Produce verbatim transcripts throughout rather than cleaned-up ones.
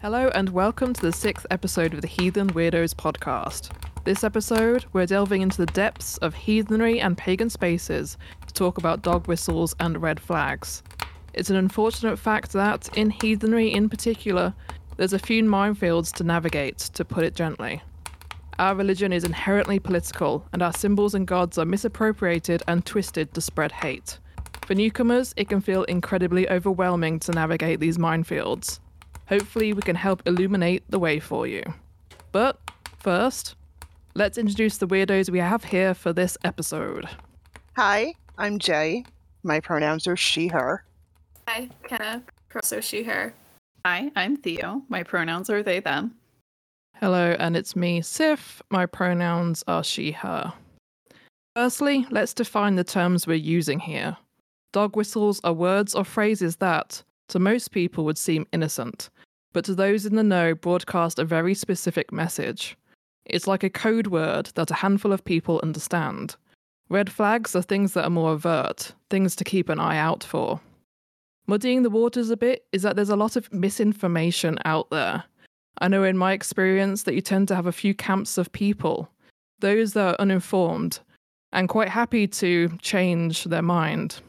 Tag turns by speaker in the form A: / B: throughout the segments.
A: Hello and welcome to the sixth episode of the Heathen Weirdos podcast. This episode, we're delving into the depths of heathenry and pagan spaces to talk about dog whistles and red flags. It's an unfortunate fact that, in heathenry in particular, there's a few minefields to navigate, to put it gently. Our religion is inherently political, and our symbols and gods are misappropriated and twisted to spread hate. For newcomers, it can feel incredibly overwhelming to navigate these minefields. Hopefully we can help illuminate the way for you. But first, let's introduce the weirdos we have here for this episode.
B: Hi, I'm Jay. My pronouns are she, her.
C: Hi, Kenna. Also she, her.
D: Hi, I'm Theo. My pronouns are they, them.
A: Hello, and it's me, Sif. My pronouns are she, her. Firstly, let's define the terms we're using here. Dog whistles are words or phrases that, to most people, would seem innocent, but to those in the know broadcast a very specific message. It's like a code word that a handful of people understand. Red flags are things that are more overt, things to keep an eye out for. Muddying the waters a bit is that there's a lot of misinformation out there. I know in my experience that you tend to have a few camps of people, those that are uninformed, and quite happy to change their mind.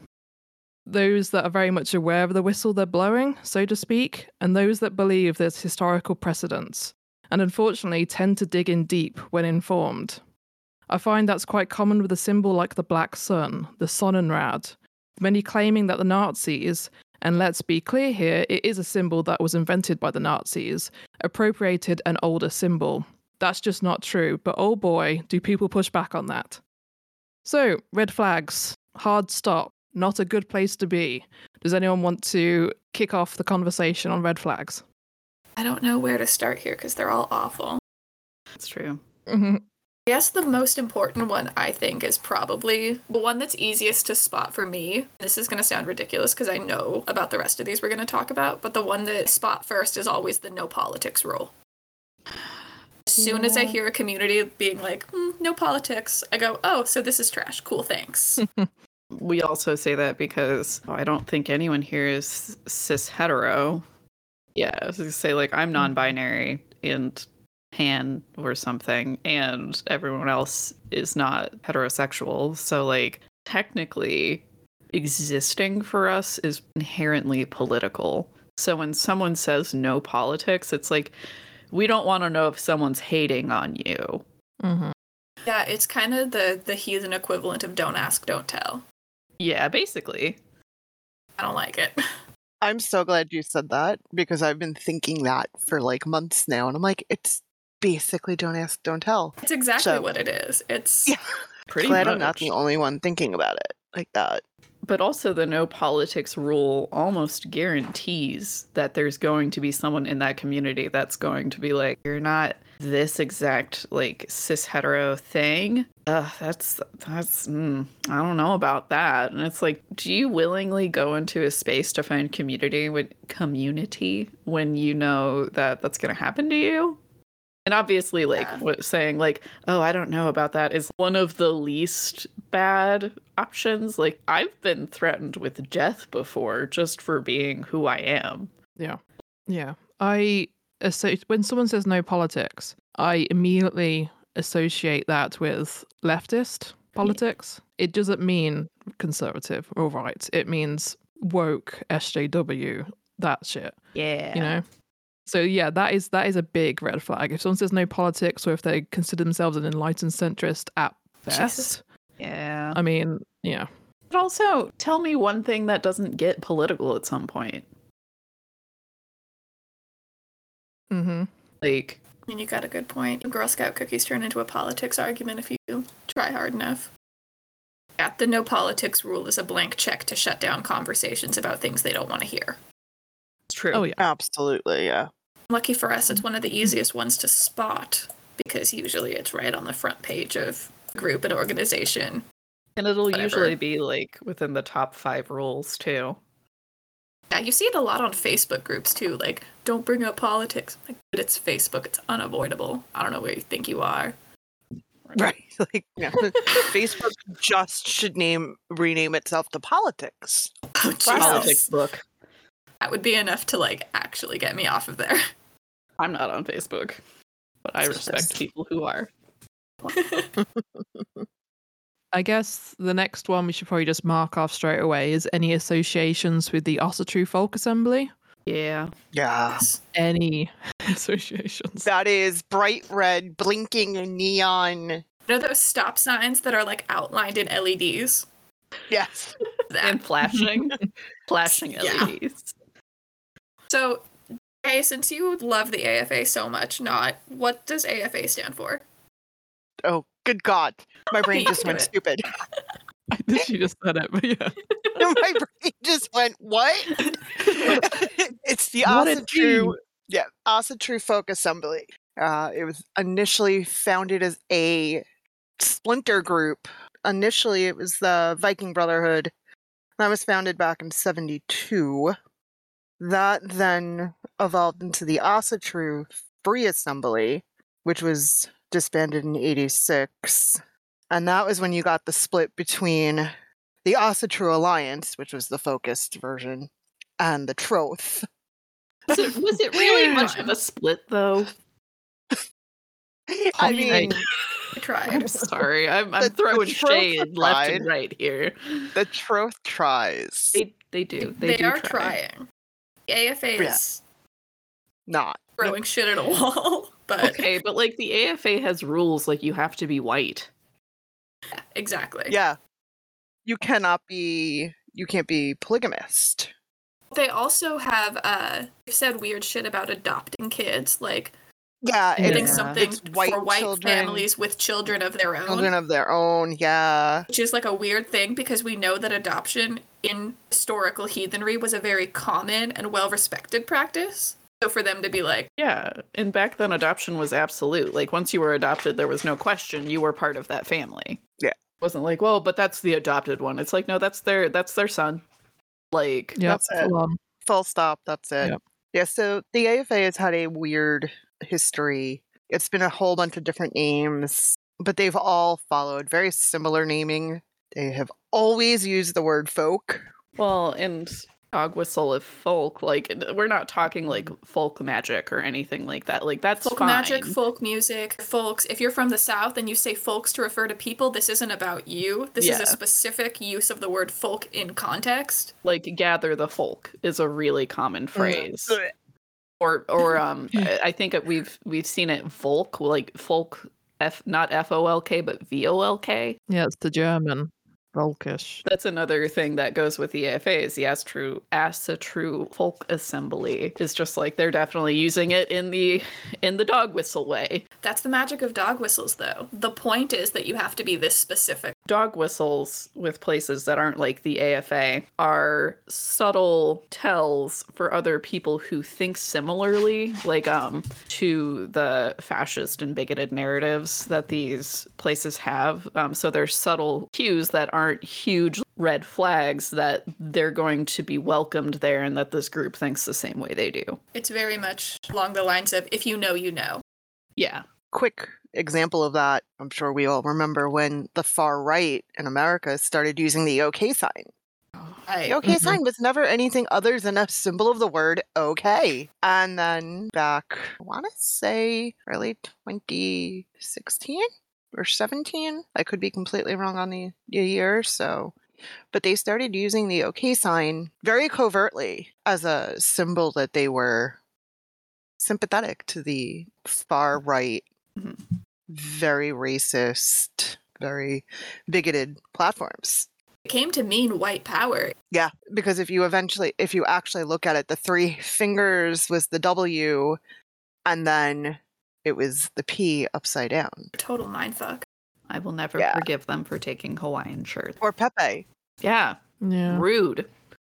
A: Those that are very much aware of the whistle they're blowing, so to speak, and those that believe there's historical precedents, and unfortunately tend to dig in deep when informed. I find that's quite common with a symbol like the Black Sun, the Sonnenrad, many claiming that the Nazis, and let's be clear here, it is a symbol that was invented by the Nazis, appropriated an older symbol. That's just not true, but oh boy, do people push back on that. So, red flags, hard stop. Not a good place to be. Does anyone want to kick off the conversation on red flags?
C: I don't know where to start here because they're all awful.
D: That's true.
A: Mm-hmm.
C: I guess the most important one, I think, is probably the one that's easiest to spot for me. This is going to sound ridiculous because I know about the rest of these we're going to talk about, but the one that I spot first is always the no politics rule. As soon as I hear a community being like, mm, no politics, I go, oh, so this is trash. Cool, thanks.
D: We also say that because I don't think anyone here is cis hetero. Yeah, I was going to say, like, I'm non-binary and pan or something, and everyone else is not heterosexual. So, like, technically, existing for us is inherently political. So when someone says no politics, it's like, we don't want to know if someone's hating on you.
A: Mm-hmm.
C: Yeah, it's kind of the, the heathen equivalent of don't ask, don't tell.
D: Yeah, basically.
C: I don't like it.
B: I'm so glad you said that because I've been thinking that for like months now. And I'm like, it's basically don't ask, don't tell.
C: It's exactly
B: So-
C: what it is. It's
B: Yeah.
D: Pretty
B: glad
D: much.
B: I'm not the only one thinking about it like that.
D: But also the no politics rule almost guarantees that there's going to be someone in that community that's going to be like, you're not this exact like cis hetero thing. Ugh, that's, that's, mm, I don't know about that. And it's like, do you willingly go into a space to find community with community when you know that that's going to happen to you? And obviously, like,
C: Yeah.
D: what saying, like, oh, I don't know about that is one of the least bad options. Like, I've been threatened with death before just for being who I am.
A: Yeah. Yeah. I, so when someone says no politics, I immediately associate that with leftist politics. It doesn't mean conservative or right. It means woke, S J W, that shit.
D: Yeah.
A: You know? So yeah, that is that is a big red flag. If someone says no politics, or if they consider themselves an enlightened centrist at best,
C: Jesus.
D: Yeah.
A: I mean, yeah.
D: But also, tell me one thing that doesn't get political at some point.
A: Mm-hmm.
D: Like,
C: I mean, you got a good point. Girl Scout cookies turn into a politics argument if you try hard enough. Yeah, the no politics rule is a blank check to shut down conversations about things they don't want to hear.
D: it's true.
A: Oh yeah.
B: Absolutely, yeah.
C: Lucky for us, it's one of the easiest ones to spot because usually it's right on the front page of a group and organization.
D: And it'll
C: Whatever.
D: usually be, like, within the top five rules, too.
C: Yeah, you see it a lot on Facebook groups too, like, don't bring up politics. Like, but it's Facebook, it's unavoidable. I don't know where you think you are.
B: Right. Like, yeah. Facebook just should name rename itself to politics.
C: Oh, Jesus.
D: Politics book.
C: That would be enough to, like, actually get me off of there.
D: I'm not on Facebook, but I respect people who are.
A: I guess the next one we should probably just mark off straight away is any associations with the Ossetru Folk Assembly.
D: Yeah.
B: Yeah.
A: Any associations.
B: That is bright red, blinking neon.
C: You know those stop signs that are like outlined in L E Ds?
B: Yes.
C: That.
D: And flashing. flashing
C: Yeah.
D: L E Ds.
C: So, hey, since you love the A F A so much, not what does A F A stand for?
B: Oh, good God. My brain
C: You
B: just
C: do
B: went
C: it.
B: stupid.
A: I think she just said it, but yeah.
B: My brain just went, what? It's the
A: What a
B: Ossetru,
A: team.
B: yeah, Ossetru Folk Assembly. Uh, it was initially founded as a splinter group. Initially, it was the Viking Brotherhood. That was founded back in seventy-two. That then evolved into the Ossetru Free Assembly, which was disbanded in eighty-six. And that was when you got the split between the Ossetru Alliance, which was the focused version, and the Troth.
D: Was it, was it really much of a split, though?
B: I mean,
C: I tried.
D: I'm sorry. I'm, I'm
B: The- the
D: throwing
B: trope
D: shade left and
B: tried.
D: right here.
B: the Troth tries.
D: They they do. They,
C: They,
D: do
C: are
D: try.
C: trying. The A F A
B: Yeah.
C: is
B: Not.
C: throwing shit at a wall, but
D: Okay, but like the A F A has rules like you have to be white.
C: yeah, exactly.
B: Yeah. You cannot be, you can't be polygamist.
C: They also have uh said weird shit about adopting kids, like
B: Yeah,
C: getting
B: it's,
A: Yeah.
C: something
B: it's white
C: for white
B: children,
C: families with children of their own.
B: children of their own, yeah.
C: Which is like a weird thing because we know that adoption in historical heathenry was a very common and well respected practice. So for them to be like,
D: Yeah, and back then adoption was absolute. Like once you were adopted, there was no question you were part of that family.
B: Yeah.
D: It wasn't like, well, but that's the adopted one. It's like, no, that's their that's their son. Like
A: Yeah,
B: That's it.
A: full on.
B: Full stop, that's it.
A: Yep.
B: Yeah, so the A F A has had a weird history. It's been a whole bunch of different names, but they've all followed very similar naming. They have always used the word folk.
D: well, and dog whistle if folk, like we're not talking like folk magic or anything like that. Like that's
C: folk
D: fine.
C: magic, folk music, folks. If you're from the South and you say folks to refer to people, this isn't about you. This is
D: Yeah.
C: a specific use of the word folk in context.
D: Like gather the folk is a really common
B: Mm.
D: phrase. Or or um I, I think it- we've we've seen it Volk, like folk F not F O L K but V O L K.
A: Yeah, it's the German. Volkish.
D: That's another thing that goes with the A F A is the Astru Asatru Folk Assembly is just like they're definitely using it in the in the dog whistle way.
C: That's the magic of dog whistles, though. The point is that you have to be this specific.
D: Dog whistles with places that aren't like the A F A are subtle tells for other people who think similarly, like um to the fascist and bigoted narratives that these places have. Um, so there's subtle cues that aren't huge red flags that they're going to be welcomed there and that this group thinks the same way they do.
C: It's very much along the lines of if you know, you know.
D: Yeah.
B: Quick example of that, I'm sure we all remember when the far right in America started using the OK sign.
C: I,
B: The OK
A: Mhm.
B: sign was never anything other than a symbol of the word okay. And then back, I want to say early twenty sixteen or seventeen. I could be completely wrong on the the year, so. But they started using the OK sign very covertly as a symbol that they were sympathetic to the far right,
D: Mhm.
B: very racist, very bigoted platforms.
C: it came to mean white power.
B: Yeah, because if you eventually, if you actually look at it, the three fingers was the W, and then it was the P upside down.
C: Total mindfuck.
D: I will never
B: Yeah.
D: forgive them for taking Hawaiian shirts.
B: Or Pepe.
D: Yeah.
A: Yeah.
D: Rude.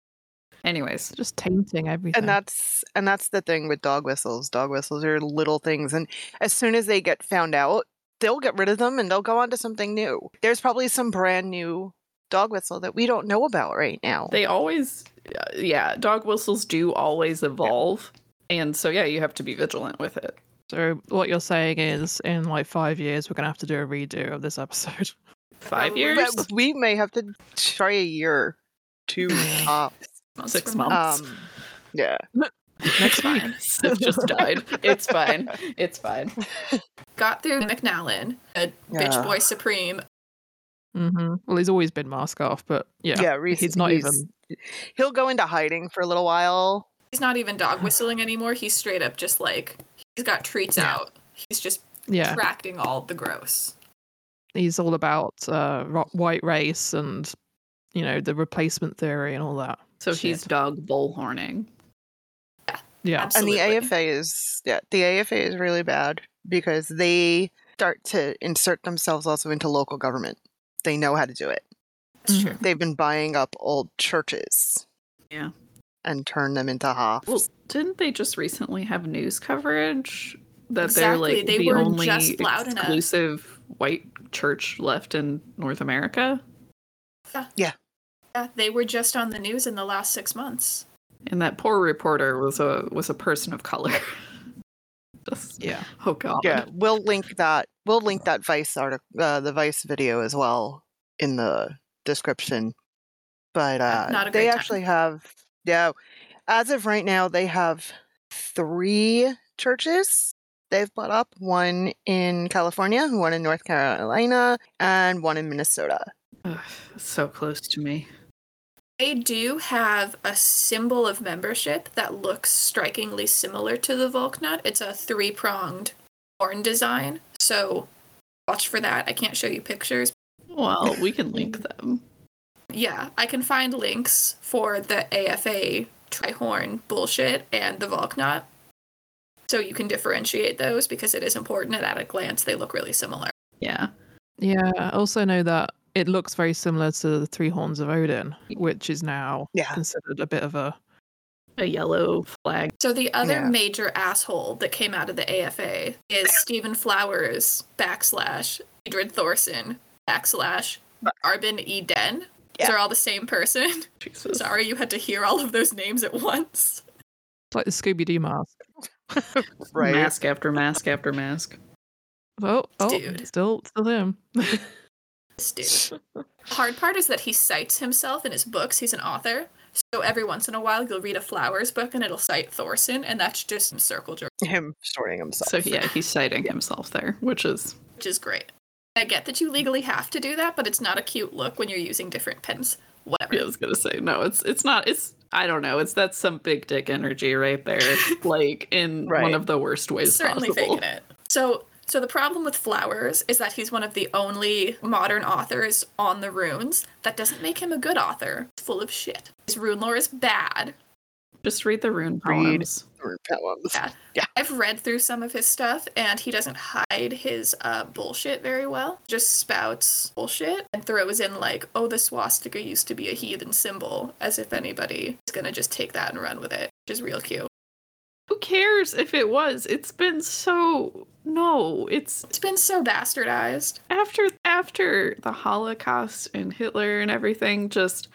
D: Anyways,
A: Just tainting everything.
B: And that's and that's the thing with dog whistles. Dog whistles are little things, and as soon as they get found out, they'll get rid of them and they'll go on to something new. There's probably some brand new dog whistle that we don't know about right now.
D: they always, uh, yeah, dog whistles do always evolve. And so, yeah, you have to be vigilant with it.
A: So what you're saying is, in like five years, we're gonna have to do a redo of this episode.
D: Five
C: Probably.
D: years?
B: But we may have to try a year, two tops.
C: Months
D: Six
C: from
D: months.
C: now.
B: Um, yeah.
A: Next
C: Fine.
A: week.
D: Sif just died. It's fine. It's fine.
C: Got through McNallen, a bitch
B: Yeah.
C: boy supreme.
A: hmm Well, he's always been mask off, but yeah,
B: Yeah, Reese,
A: he's not
B: he's-
A: even.
B: He'll go into hiding for a little while.
C: He's not even dog whistling anymore. He's straight up just like, he's got treats
B: Yeah.
C: out. He's just
A: Yeah,
C: attracting all the gross.
A: he's all about uh, ro- white race and you know the replacement theory and all that.
D: So
A: shit.
D: he's dog bullhorning.
A: Yeah,
C: Absolutely.
B: And the A F A is yeah, the A F A is really bad because they start to insert themselves also into local government. They know how to do it.
C: That's
A: Mhm.
C: true.
B: They've been buying up old churches
D: Yeah.
B: and turn them into Hoffs.
D: Well, didn't they just recently have news coverage that they're
C: Exactly,
D: like
C: they
D: the
C: were
D: only
C: just loud enough.
D: exclusive white church left in North America?
C: Yeah, they were just on the news in the last six months.
D: And that poor reporter was a was a person of color. Just,
A: yeah.
D: oh god.
B: Yeah, we'll link that. We'll link that Vice article, uh, the Vice video as well in the description. But uh,
C: Not a
B: they
C: great time.
B: actually have, yeah, as of right now, they have three churches they've bought up. One in California, one in North Carolina, and one in Minnesota.
D: Ugh, so close to me.
C: They do have a symbol of membership that looks strikingly similar to the Volknut. It's a three-pronged horn design, so watch for that. I can't show you pictures.
D: Well, we can link them.
C: Yeah, I can find links for the A F A tri-horn bullshit and the Volknut, so you can differentiate those because it is important, and at a glance they look really similar.
D: Yeah.
A: Yeah, I also know that it looks very similar to the Three Horns of Odin, which is now
B: Yeah.
A: considered a bit of a.
D: A yellow flag.
C: So the other
B: Yeah.
C: major asshole that came out of the A F A is Stephen Flowers backslash Adrid Thorson backslash Arbin E. Den. These
B: Yeah.
C: are all the same person.
D: Jesus.
C: Sorry you had to hear all of those names at once.
A: It's like the Scooby Doo mask.
B: Right.
D: Mask after mask after mask.
A: Oh, oh,
C: Dude.
A: still, still him.
C: This dude. The hard part is that he cites himself in his books. He's an author. So every once in a while you'll read a Flowers book and it'll cite Thorson, and that's just some circle jerk,
B: Him sorting himself.
D: So yeah, he's citing himself there, which is
C: which is great. I get that you legally have to do that, but it's not a cute look when you're using different pens. Whatever.
D: I was gonna say no. It's it's not. It's I don't know. It's that's some big dick energy right there, like in one
B: Right.
D: of the worst ways
C: Certainly
D: possible.
C: faking it. So, so the problem with Flowers is that he's one of the only modern authors on the runes. That doesn't make him a good author. He's full of shit. His rune lore is bad.
D: Just read the rune
B: Read.
D: poems.
B: Or poems.
C: Yeah.
B: Yeah.
C: I've read through some of his stuff, and he doesn't hide his uh, bullshit very well. Just spouts bullshit and throws in like, "Oh, the swastika used to be a heathen symbol," as if anybody is gonna just take that and run with it, which is real cute.
D: Who cares if it was? It's been so no. It's
C: It's been so bastardized.
D: after after the Holocaust and Hitler and everything. Just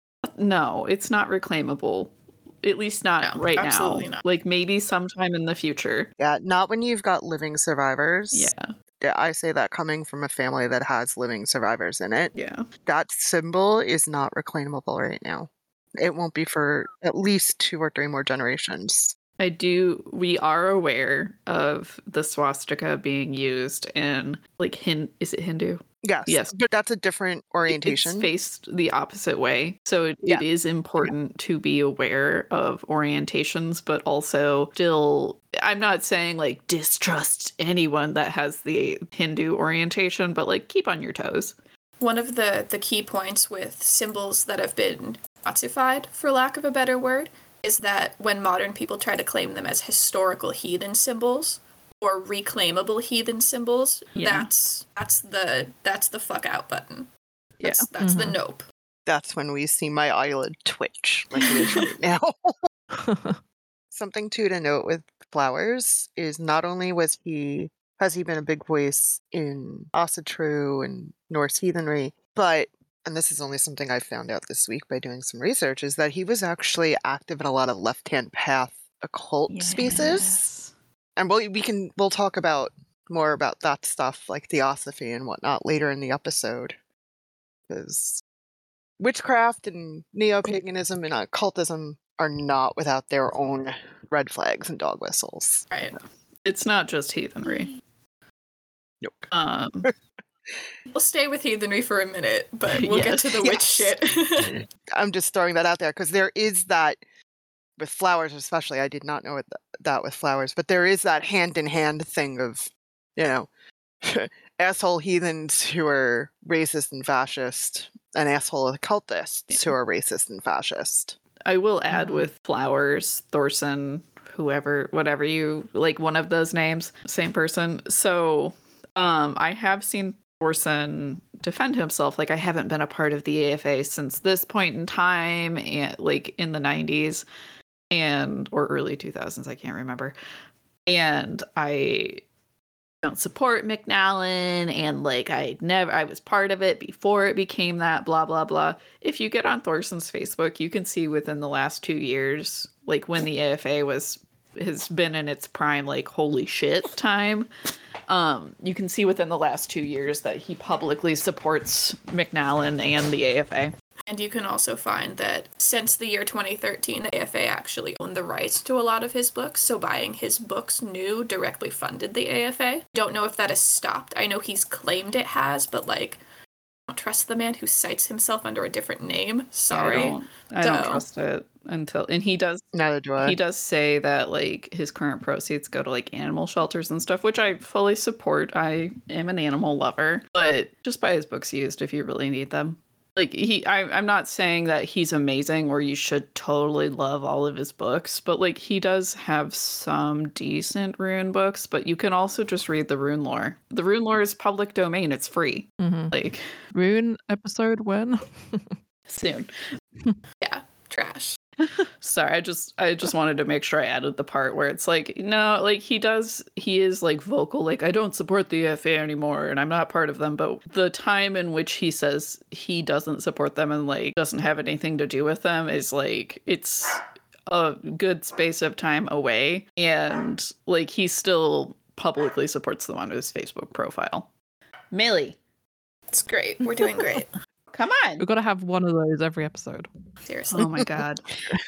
D: no. It's not reclaimable. At least not
C: No,
D: right
C: absolutely
D: now.
C: not.
D: Like maybe sometime in the future.
B: Yeah, not when you've got living survivors.
D: Yeah.
B: Yeah, I say that coming from a family that has living survivors in it.
D: Yeah.
B: That symbol is not reclaimable right now. It won't be for at least two or three more generations.
D: I do. We are aware of the swastika being used in like Hin. Is it Hindu?
B: Yes.
D: Yes.
B: But that's a different orientation.
D: It's faced the opposite way. So it,
B: Yeah.
D: it is important to be aware of orientations, but also still, I'm not saying like distrust anyone that has the Hindu orientation, but like keep on your toes.
C: One of the, the key points with symbols that have been Nazified, for lack of a better word, is that when modern people try to claim them as historical heathen symbols or reclaimable heathen symbols,
D: Yeah.
C: that's that's the that's the fuck out button.
D: Yeah.
C: That's, that's the
A: Mhm.
C: nope.
B: That's when we see my eyelid twitch like it is right now. Something too to note with Flowers is not only was he has he been a big voice in Asatru and Norse heathenry, but and this is only something I found out this week by doing some research, is that he was actually active in a lot of left-hand path occult spaces. And we'll, we can we'll talk about more about that stuff, like Theosophy and whatnot, later in the episode. Because witchcraft and neo-paganism and occultism are not without their own red flags and dog whistles.
C: Right.
D: It's not just heathenry.
B: Nope.
D: Um,
C: We'll stay with heathenry for a minute, but we'll get to the witch
B: Yes.
C: shit.
B: I'm just throwing that out there because there is that with flowers, especially. I did not know it, that with flowers, but there is that hand in hand thing of, you know, asshole heathens who are racist and fascist, and asshole occultists who are racist and fascist.
D: I will add
A: Mhm.
D: with flowers, Thorson, whoever, whatever you like, one of those names, same person. So, um, I have seen Thorson defend himself. Like, I haven't been a part of the A F A since this point in time, and like in the nineties and or early two thousands, I can't remember. And I don't support McNallen, and like I never I was part of it before it became that, blah blah blah. If you get on Thorson's Facebook, you can see within the last two years, like when the A F A was has been in its prime, like holy shit time. Um, you can see within the last two years that he publicly supports McNallen and the A F A.
C: And you can also find that since the year twenty thirteen, the A F A actually owned the rights to a lot of his books, so buying his books new directly funded the A F A. Don't know if that has stopped. I know he's claimed it has, but like, I don't trust the man who cites himself under a different name. Sorry.
D: I don't, I don't
C: So-
D: trust it until, and he does
B: Neither do I.
D: he does say that like his current proceeds go to like animal shelters and stuff, which I fully support. I am an animal lover, but just buy his books used if you really need them. Like he, I, I'm not saying that he's amazing or you should totally love all of his books, but like he does have some decent rune books. But you can also just read the rune lore. The rune lore is public domain. It's free.
A: Mm-hmm.
D: Like
A: Rune episode when?
D: soon.
C: Yeah, trash.
D: Sorry, I just I just wanted to make sure I added the part where it's like, no, like he does he is like vocal, like I don't support the A F A anymore and I'm not part of them, but the time in which he says he doesn't support them and like doesn't have anything to do with them is like it's a good space of time away, and like he still publicly supports them on his Facebook profile. Millie,
C: It's great. We're doing great.
D: come on.
A: We've got to have one of those every episode.
C: Seriously.
D: Oh my god.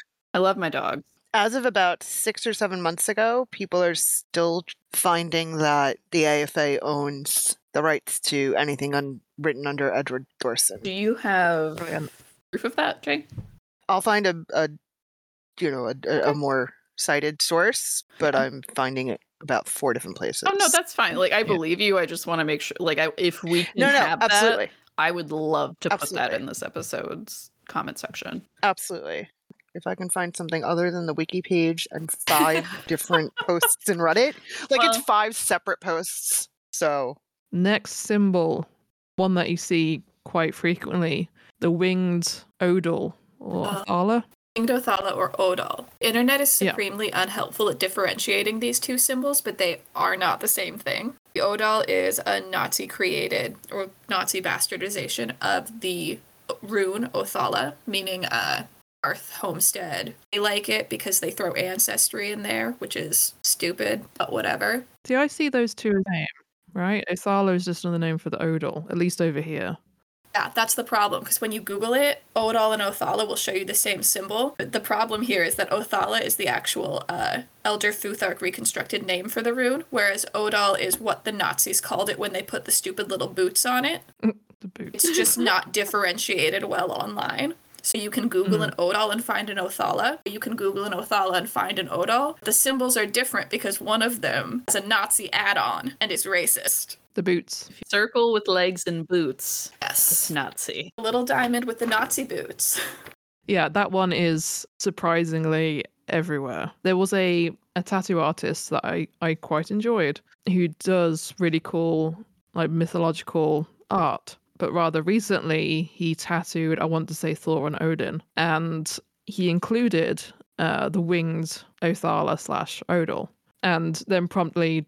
D: I love my dog.
B: As of about six or seven months ago, people are still finding that the A F A owns the rights to anything un- written under Edward Thorson.
D: Do you have
A: Brilliant.
D: proof of that, Jay?
B: I'll find a, a you know, a, a, a more cited source, but I'm finding it about four different places.
D: Oh no, that's fine. Like I believe you. I just want to make sure. Like, I, if we can
B: no, no,
D: have
B: absolutely,
D: that, I would love to put that
B: Absolutely.
D: in this episode's comment section.
B: absolutely. If I can find something other than the wiki page and five different posts in Reddit, like it's
D: Well-
B: five separate posts. So
A: Next symbol, one that you see quite frequently, the winged odal or
C: Uh,
A: Athala.
C: Winged Othala or Odal. Internet is
A: Yeah.
C: supremely unhelpful at differentiating these two symbols, but they are not the same thing. The Odal is a Nazi created or Nazi bastardization of the rune Othala, meaning uh Earth homestead. They like it because they throw ancestry in there, which is stupid, but whatever.
A: See, I see those two as the same, right? Athala is just another name for the odal, at least over here.
C: Yeah, that's the problem, because when you Google it, Odal and Othala will show you the same symbol. But the problem here is that Othala is the actual uh, Elder Futhark reconstructed name for the rune, whereas Odal is what the Nazis called it when they put the stupid little boots on it.
A: The boots.
C: It's just not differentiated well online. So you can Google an Odal and find an Othala. You can Google an Othala and find an Odal. The symbols are different because one of them has a Nazi add-on and is racist.
A: The boots.
D: Circle with legs and boots.
C: Yes.
D: It's Nazi.
C: A little diamond with the Nazi boots.
A: Yeah, that one is surprisingly everywhere. There was a, a tattoo artist that I, I quite enjoyed who does really cool, like mythological art. But rather recently, he tattooed, I want to say Thor and Odin, and he included uh, the winged Othala slash Odal, and then promptly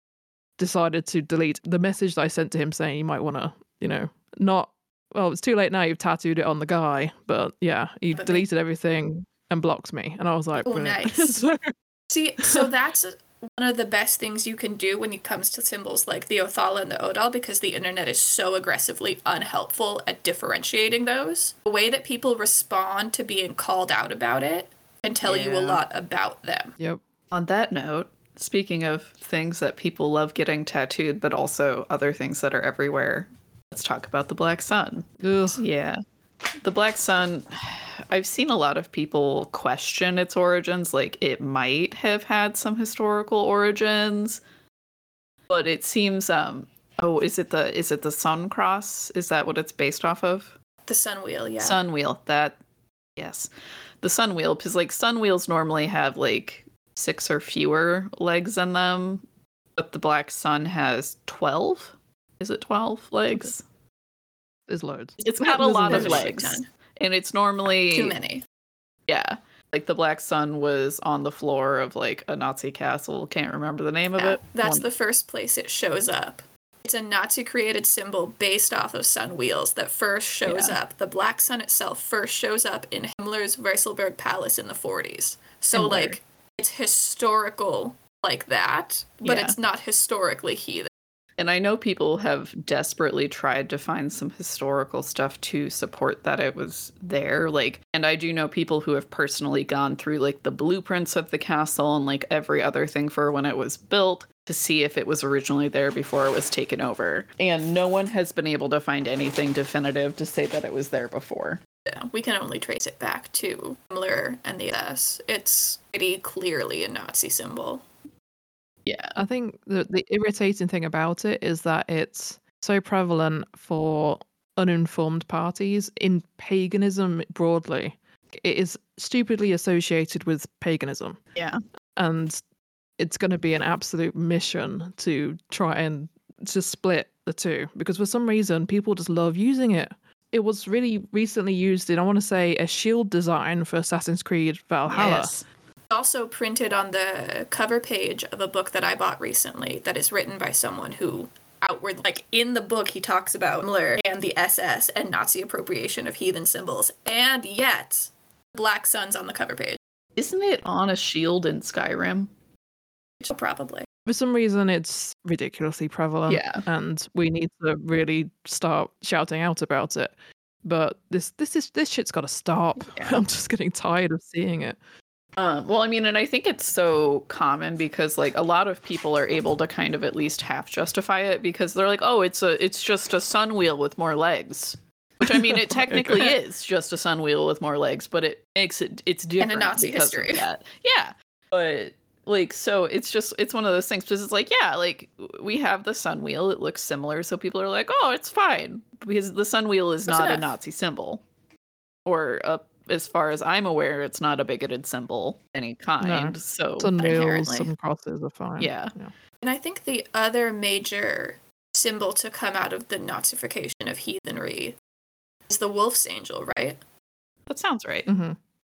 A: decided to delete the message that I sent to him saying you might want to, you know, not, well, it's too late now, you've tattooed it on the guy, but yeah, he
C: But-
A: deleted everything and blocked me, and I was like,
C: Oh,
A: brilliant.
C: nice.
A: So-
C: See, so that's one of the best things you can do when it comes to symbols like the Othala and the Odal, because the internet is so aggressively unhelpful at differentiating those. The way that people respond to being called out about it and tell you a
D: Yeah.
C: lot about them.
A: Yep.
D: On that note, speaking of things that people love getting tattooed, but also other things that are everywhere, let's talk about the Black Sun.
A: Ugh.
D: Yeah. The Black Sun, I've seen a lot of people question its origins, like it might have had some historical origins, but it seems um oh, is it the is it the Sun Cross? Is that what it's based off of?
C: The sun wheel, yeah.
D: Sun Wheel. That yes. The Sun Wheel, because like Sun Wheels normally have like six or fewer legs in them, but the Black Sun has twelve. Is it twelve legs?
A: There's loads.
D: It's got a
A: There's
D: lot of
C: There's a shit
D: legs.
C: ton.
D: And it's normally
C: Too many.
D: Yeah. Like the Black Sun was on the floor of like a Nazi castle. Can't remember the name of
C: Yeah,
D: it.
C: that's
D: One-
C: the first place it shows up. It's a Nazi-created symbol based off of sun wheels that first shows
D: Yeah.
C: up. The Black Sun itself first shows up in Himmler's Weisselberg Palace in the forties. So,
D: And where?
C: like, it's historical like that, but
D: Yeah.
C: it's not historically heathen.
D: And I know people have desperately tried to find some historical stuff to support that it was there. Like, and I do know people who have personally gone through like the blueprints of the castle and like every other thing for when it was built to see if it was originally there before it was taken over. And no one has been able to find anything definitive to say that it was there before.
C: Yeah, we can only trace it back to Himmler and the S S. It's pretty clearly a Nazi symbol.
D: Yeah.
A: I think the the irritating thing about it is that it's so prevalent for uninformed parties in paganism broadly. It is stupidly associated with paganism,
D: Yeah.
A: and it's going to be an absolute mission to try and just split the two, because for some reason people just love using it. It was really recently used in, I want to say, a shield design for Assassin's Creed Valhalla.
C: Yes. Also printed on the cover page of a book that I bought recently that is written by someone who outward, like in the book, he talks about Himmler and the S S and Nazi appropriation of heathen symbols, and yet Black Sun's on the cover page.
D: Isn't it on a shield in Skyrim?
C: So probably.
A: For some reason, it's ridiculously prevalent,
D: Yeah.
A: and we need to really start shouting out about it. But this, this is this shit's got to stop.
D: Yeah.
A: I'm just getting tired of seeing it.
D: Um, well, I mean, and I think it's so common because like a lot of people are able to kind of at least half justify it because they're like, oh, it's a it's just a sun wheel with more legs. Which I mean, it technically is just a sun wheel with more legs, but it makes it it's different
C: Nazi
D: because
C: history.
D: of that. Yeah, but like so, it's just it's one of those things because it's like yeah, like we have the sun wheel, it looks similar, so people are like, oh, it's fine because the sun wheel is
C: Close
D: not a
C: enough.
D: Nazi symbol, or a as far as I'm aware, it's not a bigoted symbol of any kind. So
A: Sun wheels,
C: inherently.
A: some crosses are fine.
D: Yeah.
C: And I think the other major symbol to come out of the Nazification of heathenry is the wolf's angel, right?
D: that sounds right.
A: hmm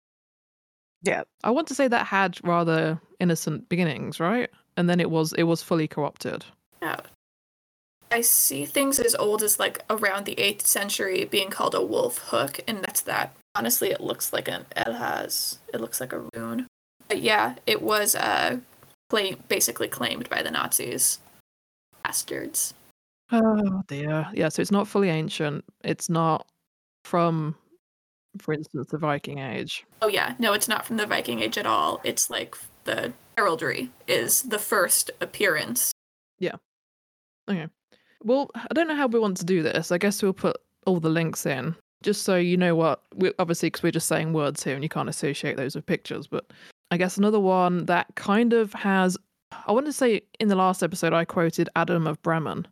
B: Yeah.
A: I want to say that had rather innocent beginnings, right? And then it was it was fully co-opted.
C: Yeah. I see things as old as like around the eighth century being called a wolf hook, and that's that. Honestly, it looks like an it has it looks like a rune. But yeah, it was uh claim, basically claimed by the Nazis. Bastards.
A: Oh dear. Yeah, so it's not fully ancient. It's not from, for instance, the Viking Age.
C: Oh yeah, no, it's not from the Viking Age at all. It's like the heraldry is the first appearance.
A: Okay. Well, I don't know how we want to do this. I guess we'll put all the links in, just so you know what. We, obviously, because we're just saying words here and you can't associate those with pictures. But I guess another one that kind of has. I want to say in the last episode, I quoted Adam of Bremen.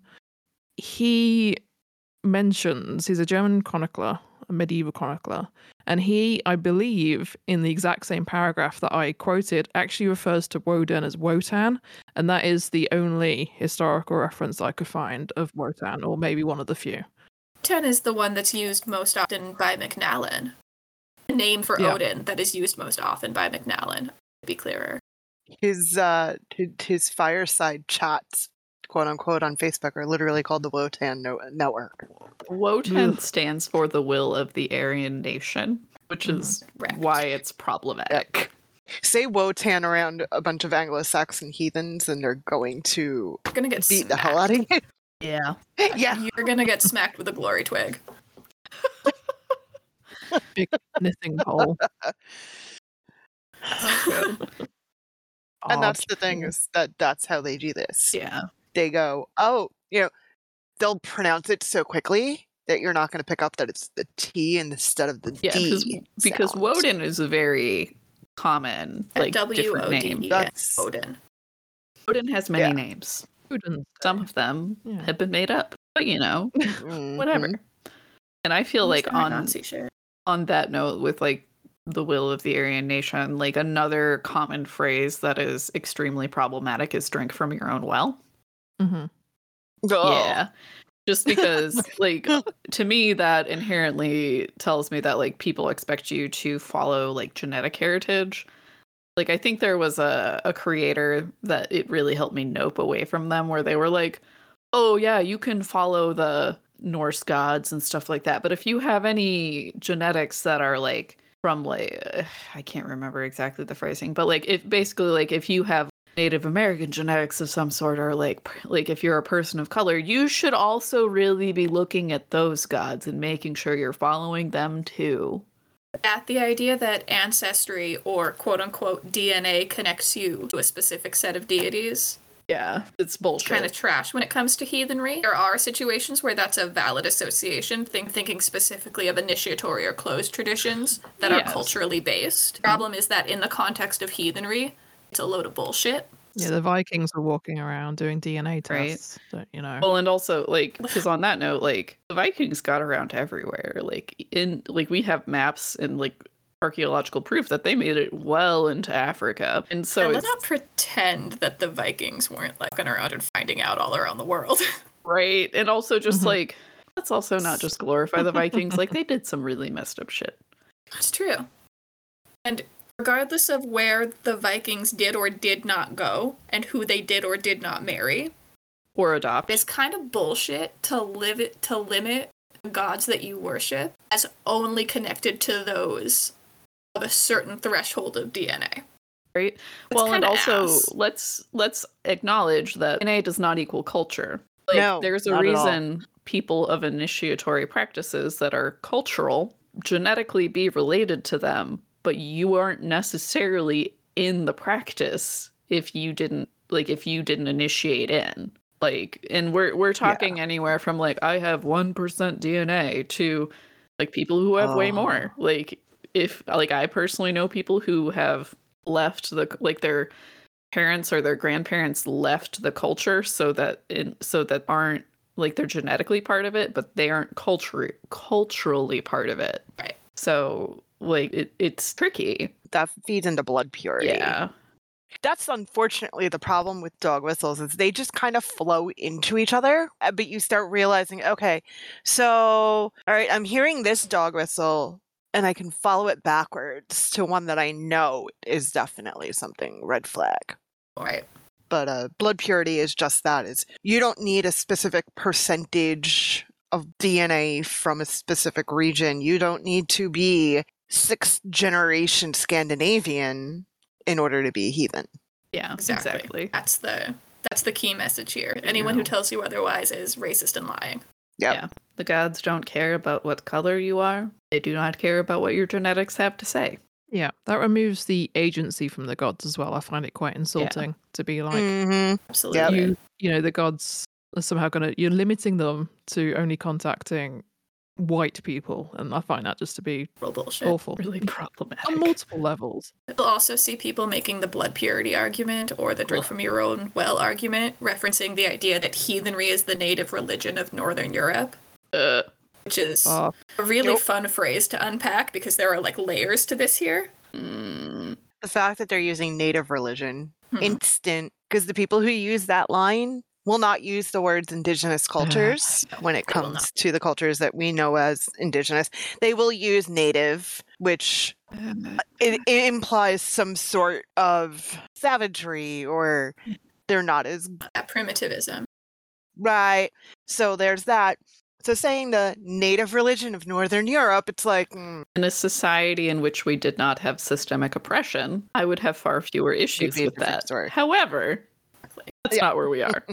A: He mentions, he's a German chronicler, a medieval chronicler, and he, I believe, in the exact same paragraph that I quoted, actually refers to Woden as Wotan, and that is the only historical reference I could find of Wotan, or maybe one of the few.
C: Ten is the one that's used most often by Macnallan. The name for
A: Yeah.
C: Odin that is used most often by Macnallan, to be clearer.
B: His uh his, his fireside chats, quote unquote, on Facebook are literally called the Wotan no- Network.
D: Wotan
A: Ugh.
D: stands for the will of the Aryan nation, which is
C: Correct.
D: why it's problematic.
B: Say Wotan around a bunch of Anglo-Saxon heathens, and they're going to
C: You're gonna get
B: beat the
C: smacked.
B: hell out of you.
D: Yeah.
B: Yeah.
C: You're gonna get smacked with a glory twig.
A: Big knitting pole.
B: And
A: Odd.
B: that's the thing
A: Yeah.
B: is that that's how they do this.
D: Yeah.
B: They go, oh, you know, they'll pronounce it so quickly that you're not going to pick up that it's the T instead of the
D: Yeah, because
B: D.
D: because
B: sound.
D: Woden is a very common like
C: W
D: different
C: O D
D: name.
C: E N.
B: That's
C: Odin.
D: Woden has many
B: Yeah.
D: names.
A: Wouldn't
D: Some
A: say.
D: of them
A: Yeah.
D: have been made up, but you know,
B: Mhm.
D: whatever. And I feel like on
C: Nazi shit.
D: on that note, with like the will of the Aryan nation, like another common phrase that is extremely problematic is "drink from your own well."
A: Mm-hmm.
B: Oh.
D: Yeah. Just because, like, to me, that inherently tells me that, like, people expect you to follow, like, genetic heritage. Like, I think there was a, a creator that it really helped me nope away from them, where they were like, oh, yeah, you can follow the Norse gods and stuff like that. But if you have any genetics that are, like, from, like, uh, I can't remember exactly the phrasing, but, like, if basically, like, if you have Native American genetics of some sort, or like like if you're a person of color, you should also really be looking at those gods and making sure you're following them too.
C: At the idea that ancestry or quote unquote D N A connects you to a specific set of deities,
D: Yeah, it's bullshit.
C: kind of trash when it comes to heathenry. There are situations where that's a valid association, think, thinking specifically of initiatory or closed traditions that
D: Yes.
C: are culturally based. The problem is that in the context of heathenry, it's a load of bullshit.
A: Yeah, the Vikings were walking around doing D N A
D: Right.
A: tests. Don't you know?
D: Well, and also like because on that note, like the Vikings got around everywhere. Like in like we have maps and like archaeological proof that they made it well into Africa, and so
C: and
D: it's
C: let's not pretend that the Vikings weren't like going around and finding out all around the world.
D: right. And also just
A: Mhm.
D: like let's also not just glorify the Vikings. Like they did some really messed up shit.
C: That's true. And regardless of where the Vikings did or did not go, and who they did or did not marry,
D: Or adopt.
C: it's kind of bullshit to live it to limit the gods that you worship as only connected to those of a certain threshold of D N A.
D: Right.
C: It's
D: Well, and
C: kinda
D: also
C: ass.
D: let's let's acknowledge that D N A does not equal culture. Like,
B: No,
D: there's a
B: not at all.
D: reason people of initiatory practices that are cultural genetically be related to them, but you aren't necessarily in the practice if you didn't like if you didn't initiate in. Like, and we're we're talking anywhere from like I have one percent D N A to like people who have way more.
B: Oh.
D: Like if like I personally know people who have left the like their parents or their grandparents left the culture so that in so that aren't like they're genetically part of it, but they aren't culturally culturally part of it.
C: Right.
D: So like it, it's tricky.
B: That feeds into blood purity.
D: Yeah.
B: That's unfortunately the problem with dog whistles is they just kind of flow into each other, uh, but you start realizing, okay, so all right, I'm hearing this dog whistle and I can follow it backwards to one that I know is definitely something red flag.
C: Right.
B: But uh, blood purity is just that, is you don't need a specific percentage of D N A from a specific region. You don't need to be sixth generation Scandinavian in order to be a heathen.
D: Yeah,
C: Exactly.
D: exactly.
C: That's the that's the key message here. Anyone who
D: know.
C: tells you otherwise is racist and lying.
B: Yep.
D: Yeah. The gods don't care about what color you are. They do not care about what your genetics have to say.
A: Yeah, that removes the agency from the gods as well. I find it quite insulting to be like,
B: Mhm.
C: Absolutely.
A: you, you know, the gods are somehow going to, you're limiting them to only contacting white people. And I find that just to be
C: Real bullshit.
A: awful
D: Really problematic.
A: on multiple levels.
C: You'll also see people making the blood purity argument or the drink
D: Ugh.
C: from your own well argument, referencing the idea that heathenry is the native religion of Northern Europe,
D: Uh,
C: which is
A: Uh,
C: a really
B: Nope.
C: fun phrase to unpack because there are like layers to this here.
D: mm,
B: The fact that they're using native religion,
C: Hmm.
B: instant, because the people who use that line will not use the words indigenous cultures when it
C: they will
B: comes
C: not.
B: to the cultures that we know as indigenous. They will use native, which it, it implies some sort of savagery, or they're not as
C: That primitivism.
B: right. So there's that. So saying the native religion of Northern Europe, it's like, mm,
D: in a society in which we did not have systemic oppression, I would have far fewer issues
B: be a
D: with
B: different
D: that.
B: story.
D: However, that's
B: Yeah.
D: not where we are.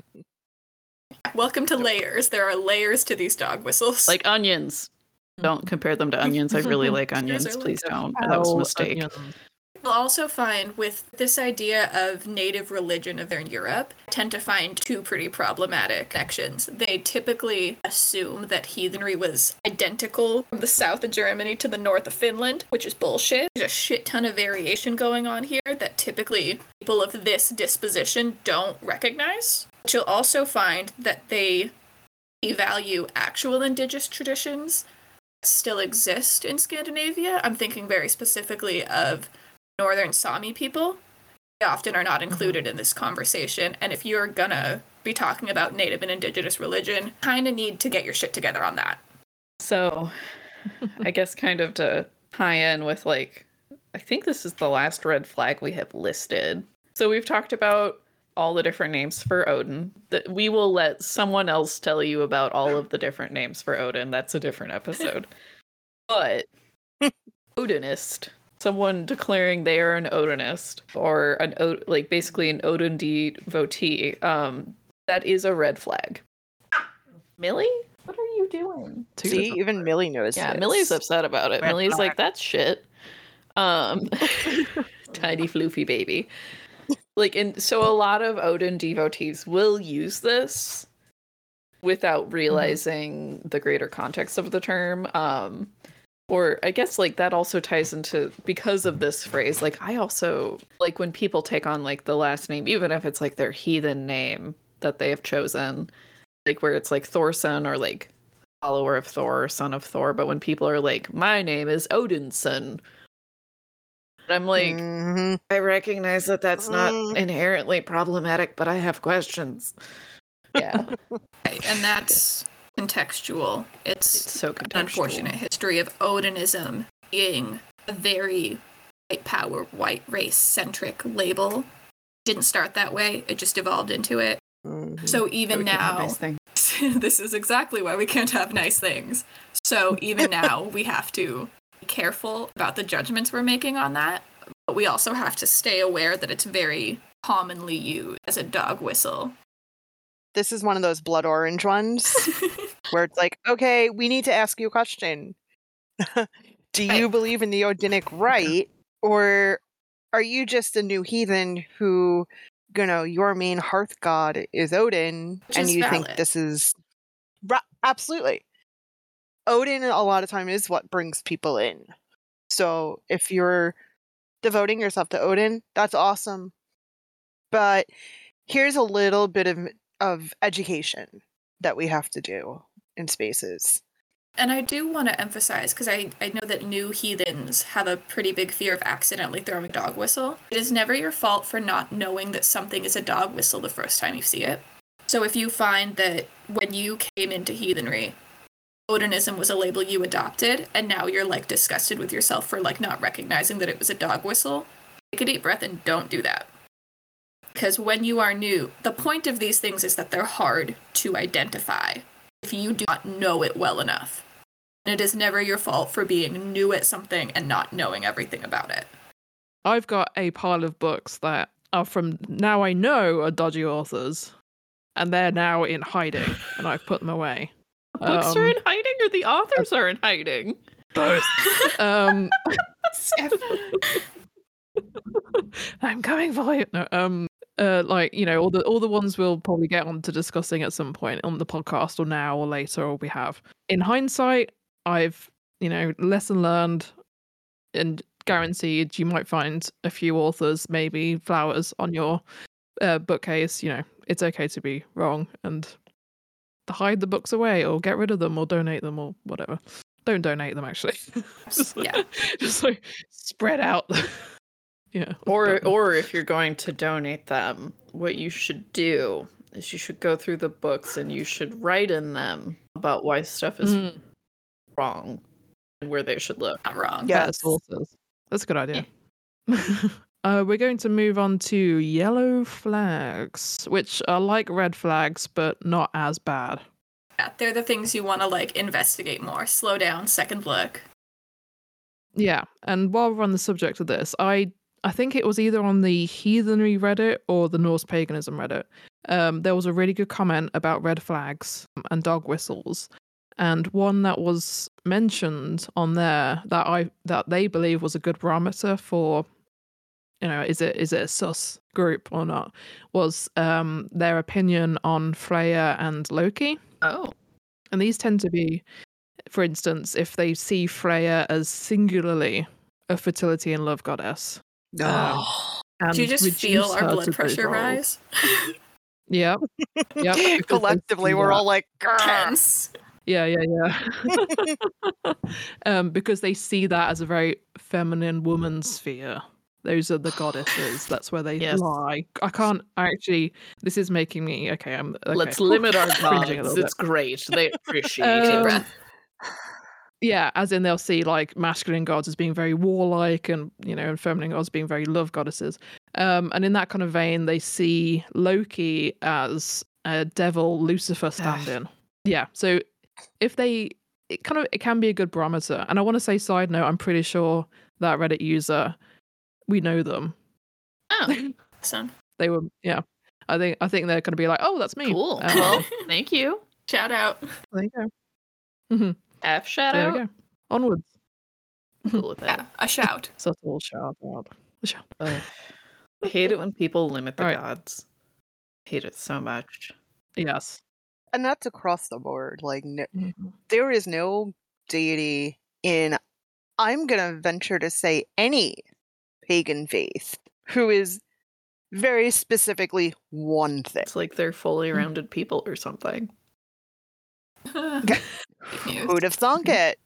C: Welcome to layers. There are layers to these dog whistles.
D: Like onions. Don't compare them to onions. I really like
C: You guys
D: onions.
C: are like
D: Please
C: a
D: don't. That was a
A: Ow,
D: mistake.
A: onions.
C: You'll also find with this idea of native religion of Europe, tend to find two pretty problematic connections. They typically assume that heathenry was identical from the south of Germany to the north of Finland, which is bullshit. There's a shit ton of variation going on here that typically people of this disposition don't recognize. But you'll also find that they devalue actual indigenous traditions that still exist in Scandinavia. I'm thinking very specifically of Northern Sami people. They often are not included mm-hmm. in this conversation, and if you're gonna be talking about native and indigenous religion, kind of need to get your shit together on that.
D: So, I guess kind of to tie in with, like, I think this is the last red flag we have listed. So we've talked about all the different names for Odin. That we will let someone else tell you about all of the different names for Odin. That's a different episode. But Odinist, someone declaring they are an Odinist or an o- like basically an Odin devotee, um, that is a red flag. Millie, what are you doing?
B: See, even Millie knows.
D: Yeah,
B: this.
D: Millie's upset about it.
B: Red
D: Millie's
B: flag.
D: like, that's shit. Um, tiny floofy baby. Like, and so a lot of Odin devotees will use this without realizing mm-hmm. the greater context of the term. Um, Or I guess like that also ties into, because of this phrase, like I also like when people take on like the last name, even if it's like their heathen name that they have chosen, like where it's like Thorson or like follower of Thor or son of Thor. But when people are like, my name is Odinson, I'm like,
B: mm-hmm.
D: I recognize that that's not
B: Mm.
D: inherently problematic, but I have questions. Yeah.
C: Right, and that's contextual. It's,
D: It's so
C: an
D: contextual.
C: unfortunate history of Odinism being a very white power, white race centric label. Didn't start that way, it just evolved into it.
B: Mhm.
C: So
D: So
C: even
D: we can have
C: now,
D: nice things.
C: this is exactly why we can't have nice things. So even now, we have to be careful about the judgments we're making on that, but we also have to stay aware that it's very commonly used as a dog whistle.
B: This is one of those blood orange ones where it's like, okay, we need to ask you a question. Do you
C: Right.
B: believe in the Odinic rite, or are you just a new heathen who, you know, your main hearth god is Odin,
C: Which
B: and
C: is
B: you
C: valid.
B: think this is Ra- absolutely Odin? A lot of time is what brings people in. So if you're devoting yourself to Odin, that's awesome. But here's a little bit of of education that we have to do in spaces.
C: And I do want to emphasize, because I, I know that new heathens have a pretty big fear of accidentally throwing a dog whistle. It is never your fault for not knowing that something is a dog whistle the first time you see it. So if you find that when you came into heathenry, Odinism was a label you adopted, and now you're like disgusted with yourself for like not recognizing that it was a dog whistle, take a deep breath and don't do that. Because when you are new, the point of these things is that they're hard to identify if you do not know it well enough. And it is never your fault for being new at something and not knowing everything about it.
A: I've got a pile of books that are from now I know are dodgy authors, and they're now in hiding, and I've put them away.
D: Books are
A: Um,
D: in hiding, or the authors are in hiding?
A: Both. um, I'm coming for you. No, um, uh, like you know, all the all the ones we'll probably get on to discussing at some point on the podcast, or now, or later, or we have. In hindsight, I've you know, lesson learned, and guaranteed you might find a few authors, maybe flowers on your uh, bookcase. You know, it's okay to be wrong and to hide the books away, or get rid of them, or donate them, or whatever. Don't donate them, actually. just,
C: Yeah.
A: just like spread out. Yeah.
D: Or
A: but-
D: or if you're going to donate them, what you should do is you should go through the books and you should write in them about why stuff is
A: Mm,
D: wrong and where they should look.
C: Not wrong.
B: Yeah.
A: better sources. That's a good idea. uh, we're going to move on to yellow flags, which are like red flags, but not as bad.
C: Yeah, they're the things you want to like investigate more. Slow down, second look.
A: Yeah, and while we're on the subject of this, I I think it was either on the Heathenry Reddit or the Norse Paganism Reddit. Um, there was a really good comment about red flags and dog whistles, and one that was mentioned on there that I that they believe was a good barometer for you know, is it is it a sus group or not, was um, their opinion on Freya and Loki.
D: Oh.
A: And these tend to be, for instance, if they see Freya as singularly a fertility and love goddess. Um, and
C: Do you just
A: reduce
C: feel our
A: her
C: blood
A: to those
C: pressure
A: roles.
C: rise?
A: Yep. Yep. because they
B: Collectively,
A: see
B: we're
A: that.
B: all like, "Grr."
C: Tense.
A: Yeah, yeah, yeah. um, because they see that as a very feminine woman sphere. Those are the goddesses. That's where they
D: Yes.
A: lie. I can't I actually. This is making me okay. I'm okay.
D: Let's limit our
A: Cringing a
D: gods.
A: little
D: It's great. They appreciate
C: Deep
A: Um,
D: it.
C: breath.
A: Yeah, as in they'll see like masculine gods as being very warlike, and you know, and feminine gods being very love goddesses. Um, and in that kind of vein, they see Loki as a devil Lucifer stand-in. Yeah, so if they, it kind of it can be a good barometer. And I want to say, side note, I'm pretty sure that Reddit user, we know them.
D: Oh,
C: So,
A: They were, yeah. I think I think they're going to be like, oh, that's me.
D: cool.
A: Um,
D: Well, thank you.
C: shout out.
A: there you go. hmm
D: F shout
A: There
D: out.
A: we go. Onwards.
D: Cool with
C: Yeah,
D: that.
C: a shout.
A: Subtle shout out. Shout.
D: Ugh. I hate it when people limit the
A: All right.
D: gods. I hate it so much.
A: Yes.
B: And that's across the board. Like, no,
A: Mhm.
B: there is no deity in, I'm going to venture to say, any pagan faith who is very specifically one thing.
D: It's like they're fully
A: Mm.
D: rounded people or something.
C: Fake news.
B: Who'd have thunk it?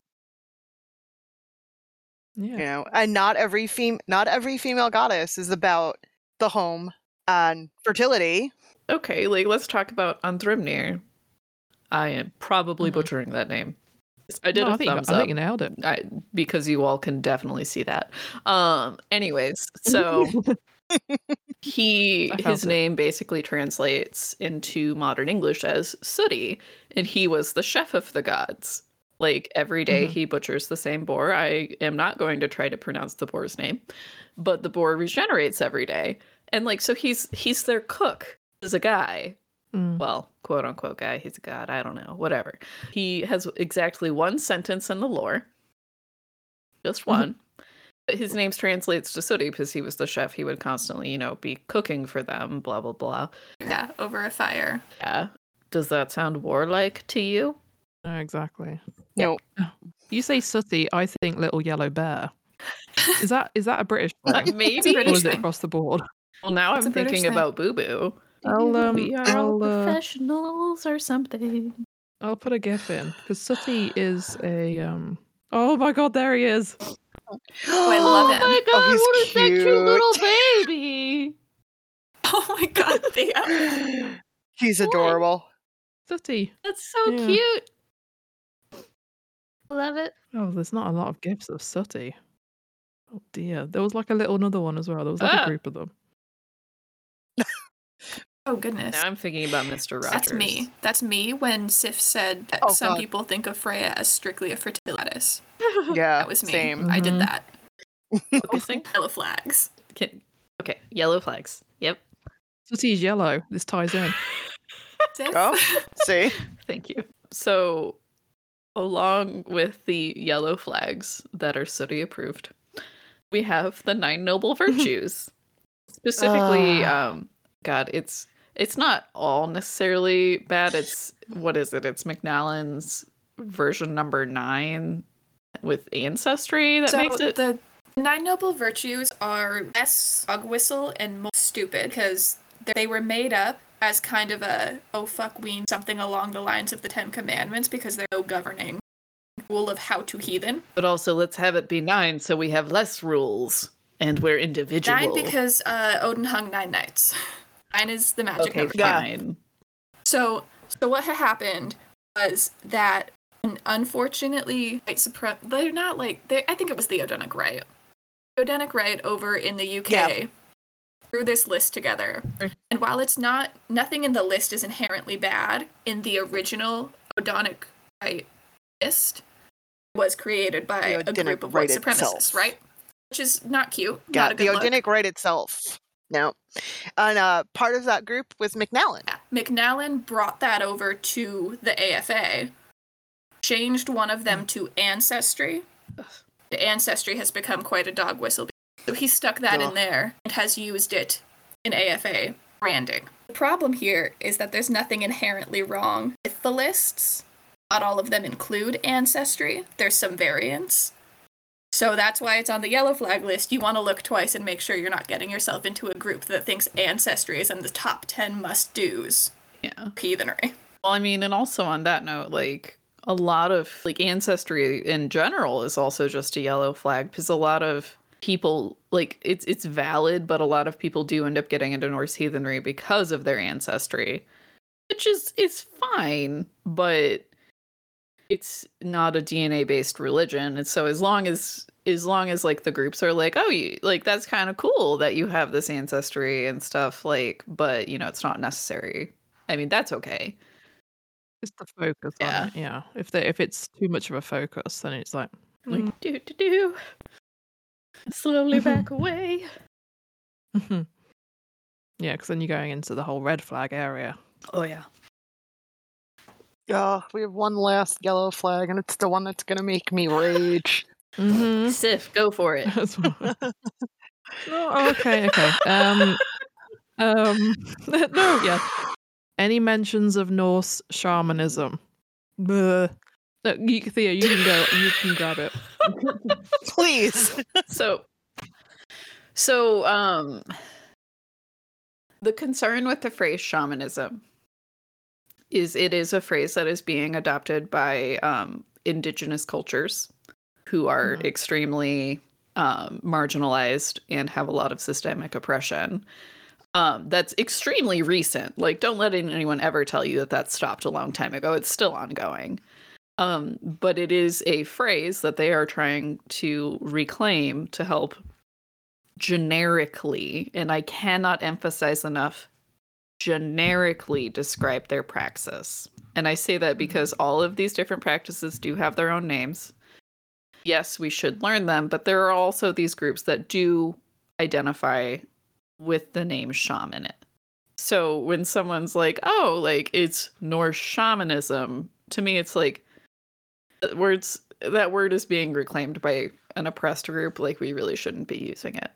A: Yeah.
B: You know, and not every fem- not every female goddess is about the home and fertility.
D: Okay, like let's talk about Andrimnir. I am probably
A: Mhm.
D: butchering that name. I did
A: No,
D: a
A: I think, you-
D: thumbs
A: I
D: up.
A: think you nailed it.
D: I, because you all can definitely see that. Um. Anyways, so he
A: I felt
D: his
A: it.
D: name basically translates into modern English as Sooty, and he was the chef of the gods. Like every day
A: Mhm.
D: he butchers the same boar. I am not going to try to pronounce the boar's name, but the boar regenerates every day, and like so he's he's their cook as a guy.
A: Mm.
D: Well, quote unquote guy. He's a god. I don't know. Whatever. He has exactly one sentence in the lore. Just one. But his name translates to Sooty because he was the chef. He would constantly, you know, be cooking for them, blah, blah, blah.
C: Yeah, over a fire.
D: Yeah. Does that sound warlike to you?
A: No, exactly.
B: No,
A: You say sooty, I think little yellow bear. Is that is that a British
D: Uh,
A: thing?
D: maybe.
C: British
A: Or is it
C: thing.
A: across the board?
D: Well, now
C: It's a
D: I'm
C: British
D: thinking
C: thing.
D: about Boo Boo.
A: I'll, um,
D: we are all
A: I'll, uh,
D: professionals or something.
A: I'll put a gif in because sooty is a um. Oh my god, there he is.
C: Oh, I love him.
D: my god,
B: Oh, he's
D: what is that cute
B: cute.
D: little baby?
C: Oh my god, Theo.
B: he's adorable.
A: Sooty.
D: That's so
A: Yeah.
D: cute. Love it.
A: Oh, there's not a lot of gifs of sooty. Oh dear, there was like a little another one as well. There was like
D: Ah.
A: a group of them.
C: Oh goodness.
D: Now I'm thinking about Mister Rogers.
C: That's me. That's me when Sif said that
B: Oh,
C: some
B: God.
C: people think of Freya as strictly a fertility goddess.
B: Yeah,
C: That was me.
B: same.
C: I did
A: Mhm.
C: that.
D: Focusing.
C: Yellow flags.
D: Can- Okay, yellow flags. Yep.
A: Sooty's yellow. This ties in.
C: Sif.
B: Oh, see?
D: Thank you. So, along with the yellow flags that are Sooty approved, we have the nine noble virtues. Specifically, um, God, it's it's not all necessarily bad. It's what is it? It's McNallen's version number nine with ancestry that
C: So
D: makes it.
C: the nine noble virtues are less dog whistle and more stupid because they were made up as kind of a oh fuck we something along the lines of the Ten Commandments because they're no governing rule of how to heathen.
D: But also, let's have it be nine so we have less rules and we're individual.
C: Nine because uh, Odin hung nine nights. Nine is the magic
D: okay,
C: number.
D: fine.
C: So, so what had happened was that, and unfortunately, white supre- they're not like they. I think it was the Odinic Rite. The Odinic Rite over in the U K
B: Yeah.
C: threw this list together, and while it's not, nothing in the list is inherently bad. In the original Odinic Rite list, was created by
B: The
C: a
B: Odinic
C: group of white
B: Rite
C: supremacists,
B: itself.
C: right? Which is not cute.
B: Yeah,
C: not a
B: the
C: good look.
B: Odinic Rite itself. No. And uh, part of that group was McNallen.
C: Yeah. McNallen brought that over to the A F A, changed one of them to Ancestry. The Ancestry has become quite a dog whistle. So he stuck that
B: Ugh.
C: in there and has used it in A F A branding. The problem here is that there's nothing inherently wrong with the lists. Not all of them include ancestry. There's some variants. So that's why it's on the yellow flag list. You want to look twice and make sure you're not getting yourself into a group that thinks ancestry is in the top ten must-dos.
D: Yeah.
C: Heathenry.
D: Well, I mean, and also on that note, like, a lot of, like, ancestry in general is also just a yellow flag, because a lot of people, like, it's it's valid, but a lot of people do end up getting into Norse heathenry because of their ancestry, which is, it's fine, but it's not a D N A-based religion. And so as long as, as long as, like, the groups are like, oh, you, like, that's kind of cool that you have this ancestry and stuff, like, but, you know, it's not necessary. I mean, that's okay.
A: It's the focus
D: Yeah.
A: on it, yeah. If they if it's too much of a focus, then it's like,
D: Like,
A: mm.
D: do, do, do. Slowly back away.
A: Yeah, because then you're going into the whole red flag area.
D: Oh, yeah.
B: Oh, we have one last yellow flag, and it's the one that's gonna make me rage.
A: Mm-hmm.
D: Sif, go for it.
A: Oh, okay, okay. Um, um, no, yeah. Any mentions of Norse shamanism? Bleh. No, you, Thea, you can go. You can grab it.
B: Please.
D: So, so, um, the concern with the phrase shamanism is it is a phrase that is being adopted by um, indigenous cultures who are
A: Mhm.
D: extremely um, marginalized and have a lot of systemic oppression. Um, that's extremely recent. Like, don't let anyone ever tell you that that stopped a long time ago. It's still ongoing. Um, but it is a phrase that they are trying to reclaim to help generically, and I cannot emphasize enough, generically describe their praxis. And I say that because all of these different practices do have their own names. Yes, we should learn them, but there are also these groups that do identify with the name shaman. So when someone's like, oh, like, it's Norse shamanism, to me it's like, that words that word is being reclaimed by an oppressed group, like, we really shouldn't be using it.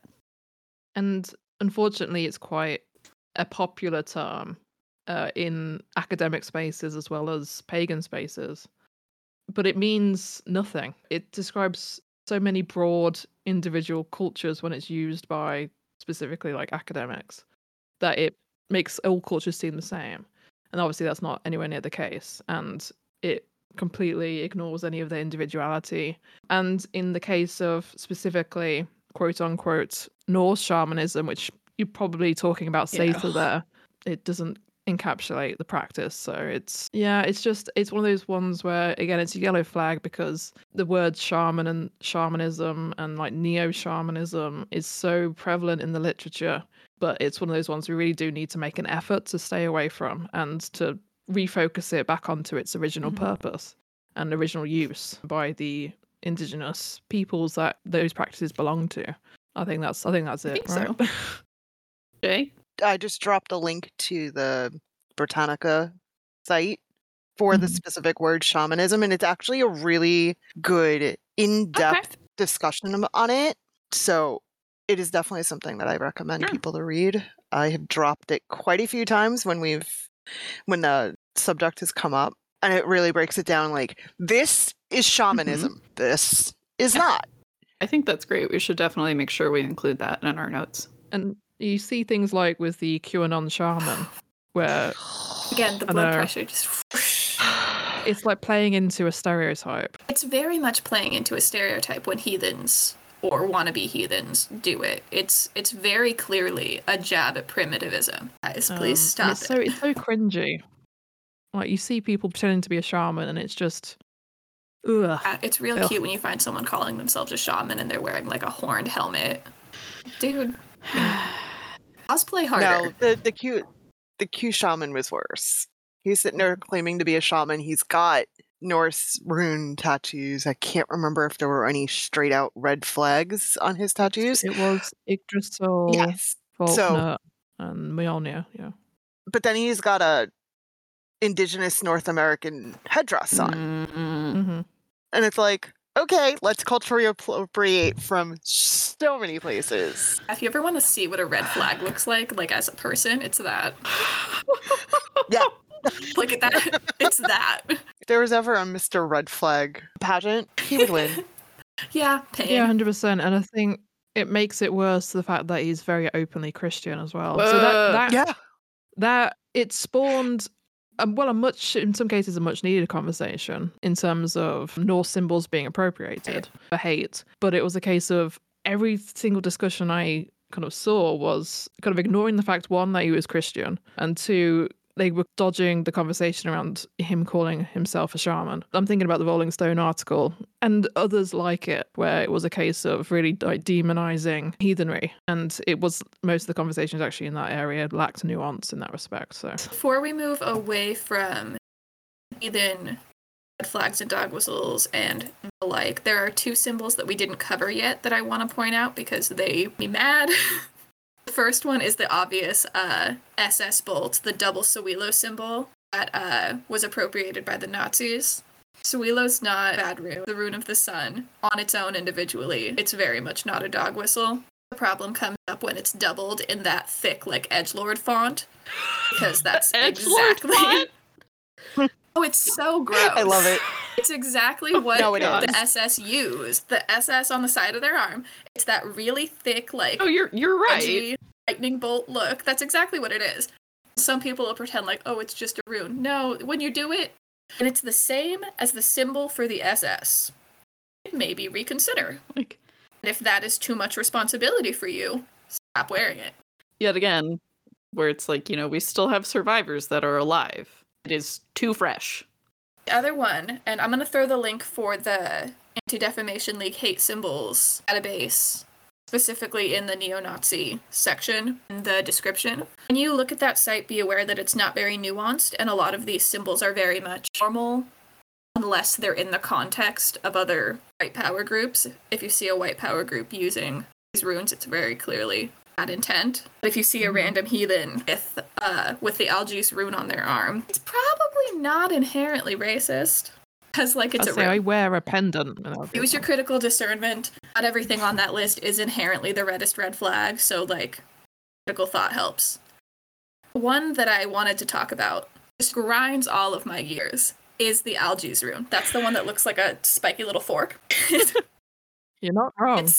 A: And unfortunately, it's quite a popular term uh, in academic spaces as well as pagan spaces. But it means nothing. It describes so many broad individual cultures when it's used by specifically like academics that it makes all cultures seem the same. And obviously that's not anywhere near the case. And it completely ignores any of their individuality. And in the case of specifically quote unquote Norse shamanism, which you're probably talking about
D: Yeah.
A: Seta there, it doesn't encapsulate the practice. So it's, yeah, it's just, it's one of those ones where, again, it's a yellow flag because the word shaman and shamanism and like neo-shamanism is so prevalent in the literature, but it's one of those ones we really do need to make an effort to stay away from and to refocus it back onto its original
D: Mhm.
A: purpose and original use by the indigenous peoples that those practices belong to. I think that's I think that's
D: I
A: it.
D: think so.
A: right?
D: Jay?
B: I just dropped a link to the Britannica site for the
A: Mhm.
B: specific word shamanism, and it's actually a really good, in-depth discussion am- on it. So it is definitely something that I recommend
D: Sure.
B: people to read. I have dropped it quite a few times when we've when the subject has come up, and it really breaks it down like, this is shamanism, this is
D: Yeah.
B: not.
D: I think that's great. We should definitely make sure we include that in our notes.
A: And you see things like with the QAnon shaman, where
C: Again, the
A: I
C: blood
A: know.
C: pressure just.
A: it's like playing into a stereotype.
C: It's very much playing into a stereotype when heathens or wannabe heathens do it. It's it's very clearly a jab at primitivism. Guys,
A: Um,
C: please
A: and
C: stop
A: it's
C: it.
A: so it's so cringy. Like you see people pretending to be a shaman, and it's just, ugh.
C: Yeah, it's real
A: Ugh.
C: cute when you find someone calling themselves a shaman and they're wearing like a horned helmet. Dude, cosplay harder.
B: No, the the Q the Q shaman was worse. He's sitting there claiming to be a shaman. He's got Norse rune tattoos. I can't remember if there were any straight out red flags on his tattoos.
A: It was Yggdrasil,
B: Yes. So,
A: Faulkner, and Mjolnir. Yeah.
B: but then he's got a indigenous North American headdress on,
D: Mm-mm.
A: Mm-hmm.
B: and it's like, okay, let's culturally appropriate from s- so many places.
C: If you ever want to see what a red flag looks like, like as a person, it's that.
B: Yeah.
C: Look at that. It's that.
B: If there was ever a Mister Red Flag pageant, he would win.
C: Yeah, pain.
A: Yeah, one hundred percent. And I think it makes it worse the fact that he's very openly Christian as well. So that
D: Uh,
A: that,
B: Yeah.
A: that it spawned, um, well, a much, in some cases, a much needed conversation in terms of Norse symbols being appropriated for hate. But it was a case of every single discussion I kind of saw was kind of ignoring the fact, one, that he was Christian, and two, they were dodging the conversation around him calling himself a shaman. I'm thinking about the Rolling Stone article and others like it, where it was a case of really like demonizing heathenry. And it was, most of the conversations actually in that area lacked nuance in that respect. So
C: Before we move away from heathen red flags and dog whistles and the like, there are two symbols that we didn't cover yet that I want to point out because they make me mad. The first one is the obvious uh, S S bolt, the double Sawilo symbol that uh, was appropriated by the Nazis. Sawilo's not a bad rune, the rune of the sun, on its own individually. It's very much not a dog whistle. The problem comes up when it's doubled in that thick, like, edgelord font, because that's
D: Edgelord
C: exactly...
D: font?
C: Oh, it's so gross.
B: I love it.
C: It's exactly what
B: No, it
C: the
B: is.
C: S S used. The S S on the side of their arm. It's that really thick, like,
D: Oh, you're you're right.
C: edgy lightning bolt look. That's exactly what it is. Some people will pretend like, oh, it's just a rune. No, when you do it, and it's the same as the symbol for the S S, maybe reconsider.
D: Like,
C: And if that is too much responsibility for you, stop wearing it.
D: yet again, where it's like, you know, we still have survivors that are alive. It is too fresh.
C: The other one, and I'm going to throw the link for the Anti-Defamation League hate symbols database, specifically in the neo-Nazi section in the description. When you look at that site, be aware that it's not very nuanced, and a lot of these symbols are very much formal, unless they're in the context of other white power groups. If you see a white power group using these runes, it's very clearly that intent. But if you see a random heathen with uh, with the Algi's rune on their arm, it's probably not inherently racist. Because, like, it's
A: I
C: a
A: say
C: rune.
A: I wear a pendant. and I'll be
C: Use your
A: fine.
C: critical discernment. Not everything on that list is inherently the reddest red flag, so, like, critical thought helps. One that I wanted to talk about, just grinds all of my gears, is the Algi's rune. That's the one that looks like a spiky little fork.
A: You're not wrong.
C: It's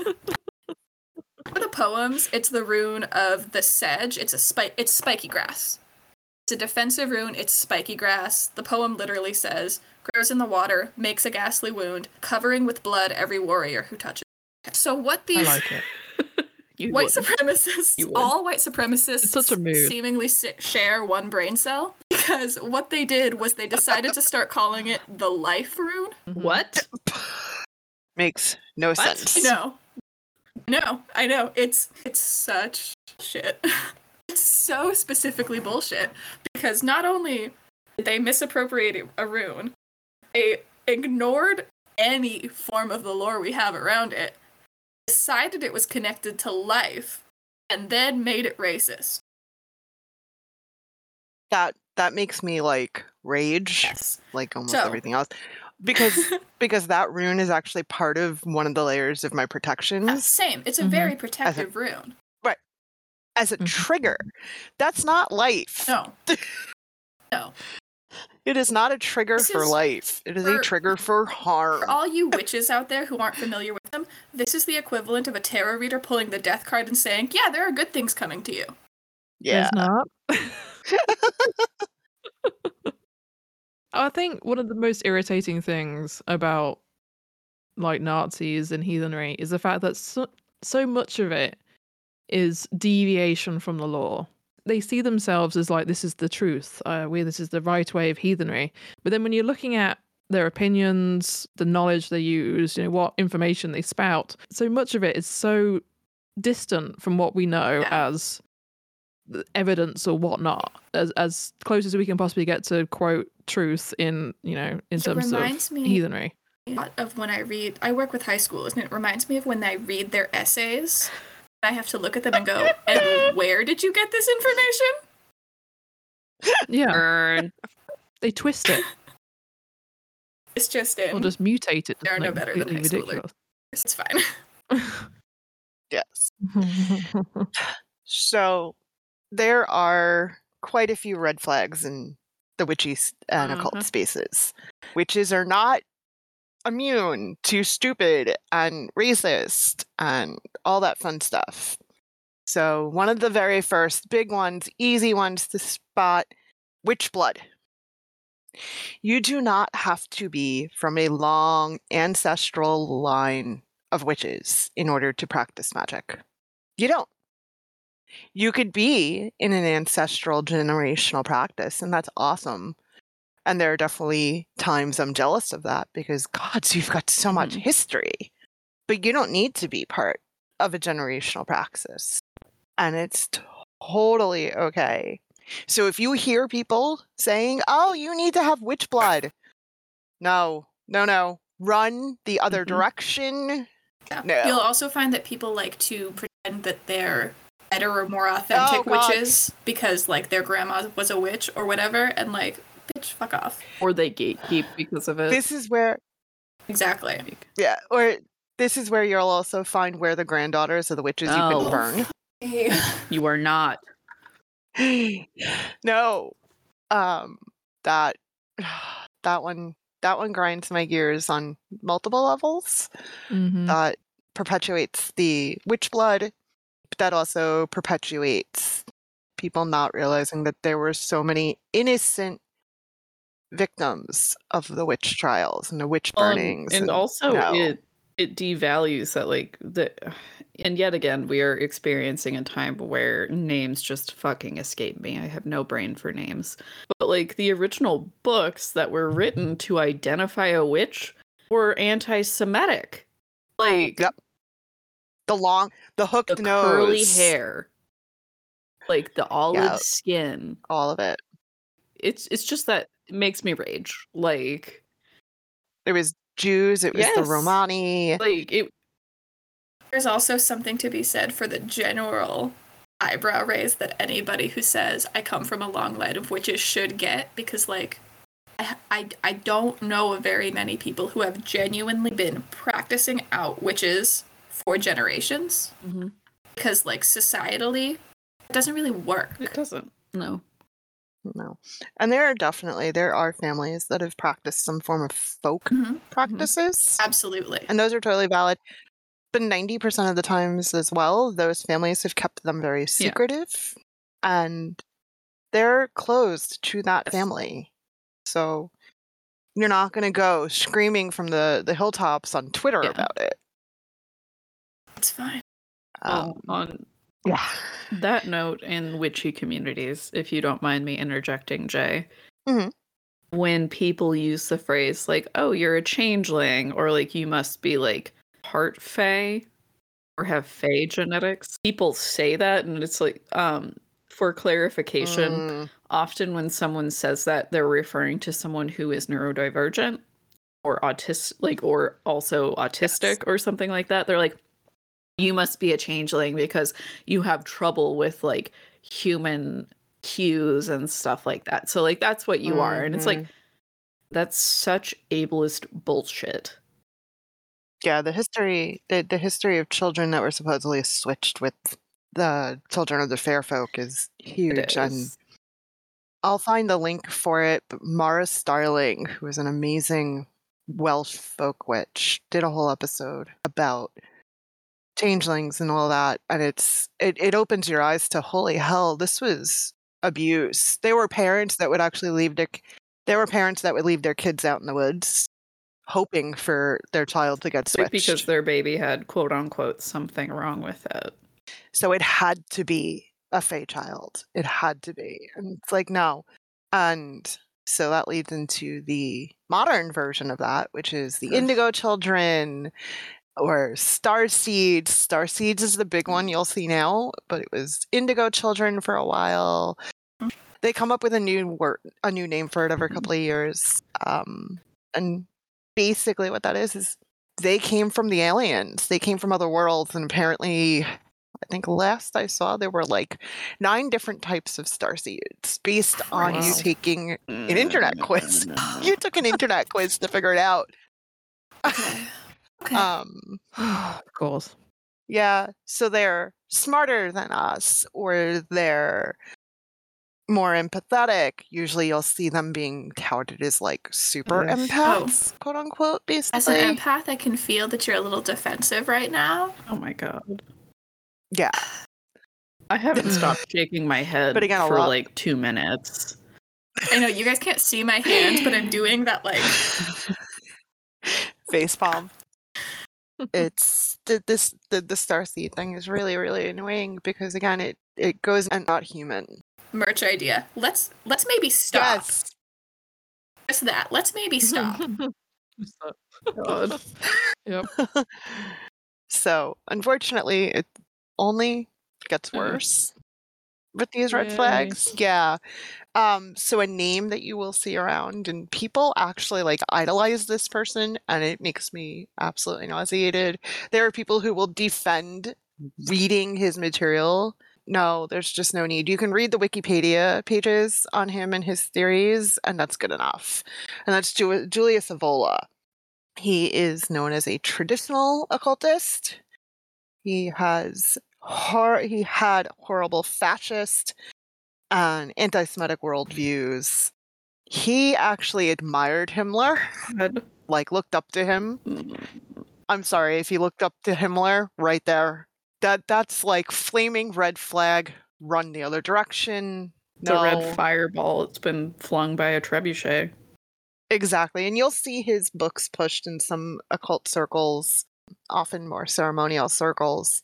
C: for the poems, it's the rune of the sedge. It's a spike. It's spiky grass. It's a defensive rune. It's spiky grass. The poem literally says, "Grows in the water, makes a ghastly wound, covering with blood every warrior who touches it." So what
A: I
C: these
A: like it.
D: You
C: white
D: would.
C: supremacists,
D: You would.
C: all white supremacists,
A: It's such a mood.
C: seemingly si- share one brain cell, because what they did was they decided to start calling it the life rune.
D: What?
B: Makes no
D: What?
B: sense.
C: I know. No, I know. It's it's such shit. It's so specifically bullshit. Because not only did they misappropriate a rune, they ignored any form of the lore we have around it, decided it was connected to life, and then made it racist.
B: That that makes me like rage,
C: Yes.
B: like almost
C: So-
B: everything else. Because because that rune is actually part of one of the layers of my
C: Yeah,
B: protections
C: same. It's a
A: Mhm.
C: very protective rune.
B: as a
A: Mhm.
B: trigger. That's not life.
C: No. No.
B: It is not a trigger
C: This
B: for
C: is
B: life. It is
C: for-
B: a trigger for harm.
C: For all you witches out there who aren't familiar with them, this is the equivalent of a tarot reader pulling the death card and saying, yeah, there are good things coming to you.
B: Yeah.
A: There's not. I think one of the most irritating things about like Nazis and heathenry is the fact that so, so much of it is deviation from the law. They see themselves as like, this is the truth. Uh, we this is the right way of heathenry. But then when you're looking at their opinions, the knowledge they use, you know, what information they spout, so much of it is so distant from what we know
C: Yeah.
A: as the evidence or whatnot, as as close as we can possibly get to quote truth in, you know, in
C: It
A: terms of
C: reminds me
A: heathenry.
C: of when I read, I work with high schoolers, and it reminds me of when I read their essays. I have to look at them and go, and where did you get this information?
A: Yeah,
D: Burn.
A: they twist it
C: It's just in.
A: or just mutate it. to
C: There are no
A: something
C: better than
A: completely
C: high schoolers.
A: ridiculous.
C: It's fine.
B: So there are quite a few red flags in the witchy s- and occult
D: Uh-huh.
B: spaces. Witches are not immune to stupid and racist and all that fun stuff. So one of the very first big ones, easy ones to spot, witch blood. You do not have to be from a long ancestral line of witches in order to practice magic. You don't. You could be in an ancestral generational practice, and that's awesome. And there are definitely times I'm jealous of that because, God, so you've got so much
D: Mhm.
B: history. But you don't need to be part of a generational praxis. And it's totally okay. So if you hear people saying, oh, you need to have witch blood, no, no, no. Run the other
D: Mhm.
B: direction.
C: Yeah.
B: No.
C: You'll also find that people like to pretend that they're better or more authentic
B: Oh, God.
C: witches because like their grandma was a witch or whatever, and like, bitch, fuck off.
D: Or they gatekeep because of it.
B: This is where,
C: Exactly.
D: Like,
B: yeah, or this is where you'll also find where the granddaughters of the witches you
D: Oh.
B: can burn.
D: you are not.
B: No. Um, that, that one, that one grinds my gears on multiple levels.
A: Mhm.
B: That perpetuates the witch blood, but that also perpetuates people not realizing that there were so many innocent victims of the witch trials and the witch
D: Um,
B: burnings.
D: and also
B: no.
D: it it devalues that like the and yet again we are experiencing a time where names just fucking escape me. I have no brain for names. But like the original books that were written to identify a witch were anti-Semitic. Like
B: Yep. The long, the hooked
D: the
B: nose,
D: curly hair, like the olive
B: Yeah.
D: skin.
B: all of it.
D: It's it's just that it makes me rage. Like
B: It was Jews. It was the
D: Yes.
B: Romani.
D: like it
C: There's also something to be said for the general eyebrow raise that anybody who says I come from a long line of witches should get, because like I, I, I don't know of very many people who have genuinely been practicing out witches for generations,
D: Mhm.
C: because like societally it doesn't really work.
D: it doesn't. No.
B: No. And there are definitely, there are families that have practiced some form of folk
C: Mhm.
B: practices.
C: Absolutely.
B: And those are totally valid. But ninety percent of the times as well, those families have kept them very secretive. And they're closed to that
D: Yes.
B: family. So you're not going to go screaming from the, the hilltops on Twitter
D: Yeah.
B: about it.
C: It's fine.
B: Um,
D: on, on
B: yeah.
D: that note, in witchy communities, if you don't mind me interjecting, Jay,
B: Mhm.
D: when people use the phrase like, "Oh, you're a changeling," or like, "You must be like part fae or have fae genetics," people say that, and it's like, um, for clarification,
B: Mm,
D: often when someone says that, they're referring to someone who is neurodivergent or autistic, like, or also autistic or something like that. They're like, you must be a changeling because you have trouble with like human cues and stuff like that. So like that's what you are. And it's like
B: mhm.
D: that's such ableist bullshit.
B: Yeah, the history the, the history of children that were supposedly switched with the children of the fair folk is
D: It
B: huge. And
D: is.
B: I'll find the link for it. But Mara Starling, who is an amazing Welsh folk witch, did a whole episode about changelings and all that. And it's it, it opens your eyes to, holy hell, this was abuse. There were parents that would actually leave their there were parents that would leave their kids out in the woods hoping for their child to get
D: Like
B: switched.
D: because their baby had quote unquote something wrong with it.
B: So it had to be a fae child. It had to be. And it's like, no. And so that leads into the modern version of that, which is the
D: Ugh.
B: Indigo Children or Star Seeds. Star Seeds is the big one you'll see now, but it was Indigo Children for a while. They come up with a new word, a new name for it every couple of years. Um, and basically what that is is they came from the aliens. They came from other worlds, and apparently I think last I saw there were like nine different types of starseeds based on you
C: Christ.
B: taking an internet quiz. You took an internet quiz to figure it out.
C: Okay. Okay.
B: Um,
A: of course.
B: yeah, so there. smarter than us or they're more empathetic. Usually you'll see them being touted as like super
D: Ugh.
B: empaths, oh. quote unquote, basically.
C: As an empath, I can feel that you're a little defensive right now.
D: Oh my god.
B: Yeah.
D: I haven't stopped shaking my head
B: but again,
D: for
B: lot...
D: like two minutes.
C: I know you guys can't see my hand, but I'm doing that like
B: face palm. It's the, this the, the starseed thing is really really annoying because again it it goes and not human.
C: Merch idea. Let's let's maybe stop.
B: Yes.
C: Just that. Let's maybe stop.
A: God. Yep.
B: So unfortunately, it only gets worse with these red
A: Yay.
B: flags. Yeah. Um, so a name that you will see around, and people actually like idolize this person, and it makes me absolutely nauseated. There are people who will defend reading his material. No, there's just no need. You can read the Wikipedia pages on him and his theories, and that's good enough. And that's Ju- Julius Evola. He is known as a traditional occultist. He has hor- he had horrible fascist and anti-Semitic worldviews. He actually admired Himmler,
D: God.
B: like looked up to him. I'm sorry, if you looked up to Himmler, right there. That that's like flaming red flag, run the other direction.
D: It's
B: No.
D: a red fireball. It's been flung by a trebuchet.
B: Exactly. And you'll see his books pushed in some occult circles, often more ceremonial circles.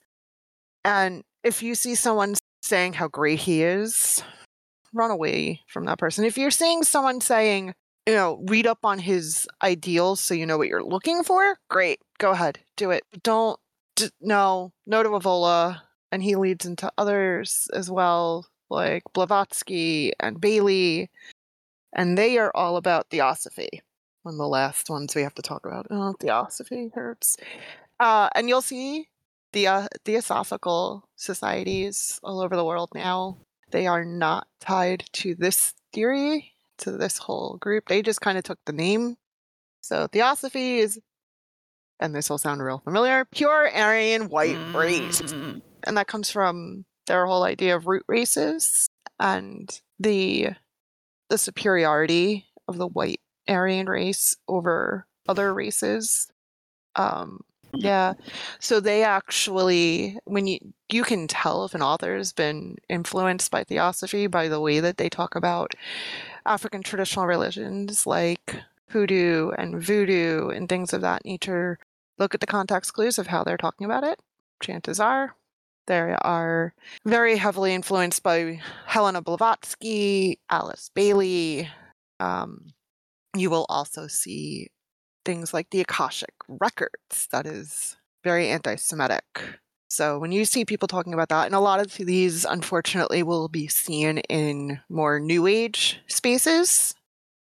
B: And if you see someone saying how great he is, run away from that person. If you're seeing someone saying, you know, read up on his ideals so you know what you're looking for, great. Go ahead. Do it. But don't, d- no, no to Evola. And he leads into others as well, like Blavatsky and Bailey. And they are all about theosophy. One of the last ones we have to talk about. Oh, theosophy hurts. Uh, and you'll see the uh, theosophical societies all over the world now. They are not tied to this theory, to this whole group. They just kind of took the name. So theosophy is, and this will sound real familiar, pure Aryan white
D: Mm.
B: race. And that comes from their whole idea of root races and the the superiority of the white Aryan race over other races. Um, yeah. So they actually, when you, you can tell if an author has been influenced by theosophy by the way that they talk about African traditional religions like hoodoo and voodoo and things of that nature. Look at the context clues of how they're talking about it. Chances are they are very heavily influenced by Helena Blavatsky, Alice Bailey. Um, you will also see things like the Akashic Records. That is very anti-Semitic. So when you see people talking about that, and a lot of these, unfortunately, will be seen in more New Age spaces.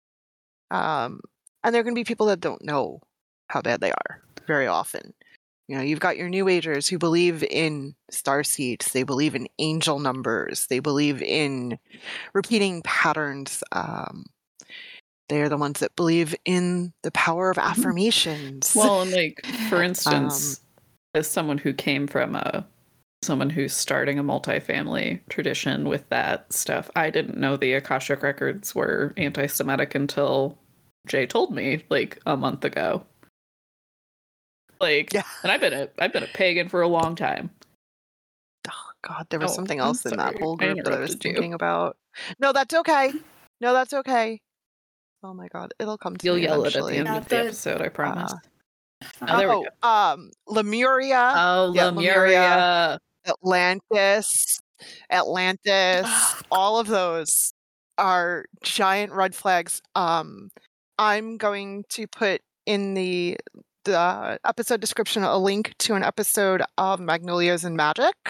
B: Um, and there are going to be people that don't know how bad they are very often. You know, you've got your New Agers who believe in star seeds. They believe in angel numbers. They believe in repeating patterns. Um, they're the ones that believe in the power of affirmations.
D: Well, and like, for instance, um, as someone who came from a, someone who's starting a multifamily tradition with that stuff, I didn't know the Akashic Records were anti-Semitic until Jay told me, like, a month ago. Like, yeah. And I've been a I've been a pagan for a long time.
B: Oh God, there was
D: oh,
B: something else
D: I'm
B: in
D: sorry.
B: that whole group
D: I
B: that I was
D: you.
B: thinking about. No, that's okay. No, that's okay. Oh my God, it'll come to
D: You'll
B: me
D: yell
B: eventually.
D: it at the end
C: Yeah,
D: of the,
C: the-
D: episode, I promise.
B: Uh,
D: oh, there we
B: oh,
D: go.
B: um, Lemuria.
D: Oh,
B: yeah,
D: Lemuria.
B: Atlantis, Atlantis, all of those are giant red flags. Um, I'm going to put in the the episode description a link to an episode of Magnolias and Magic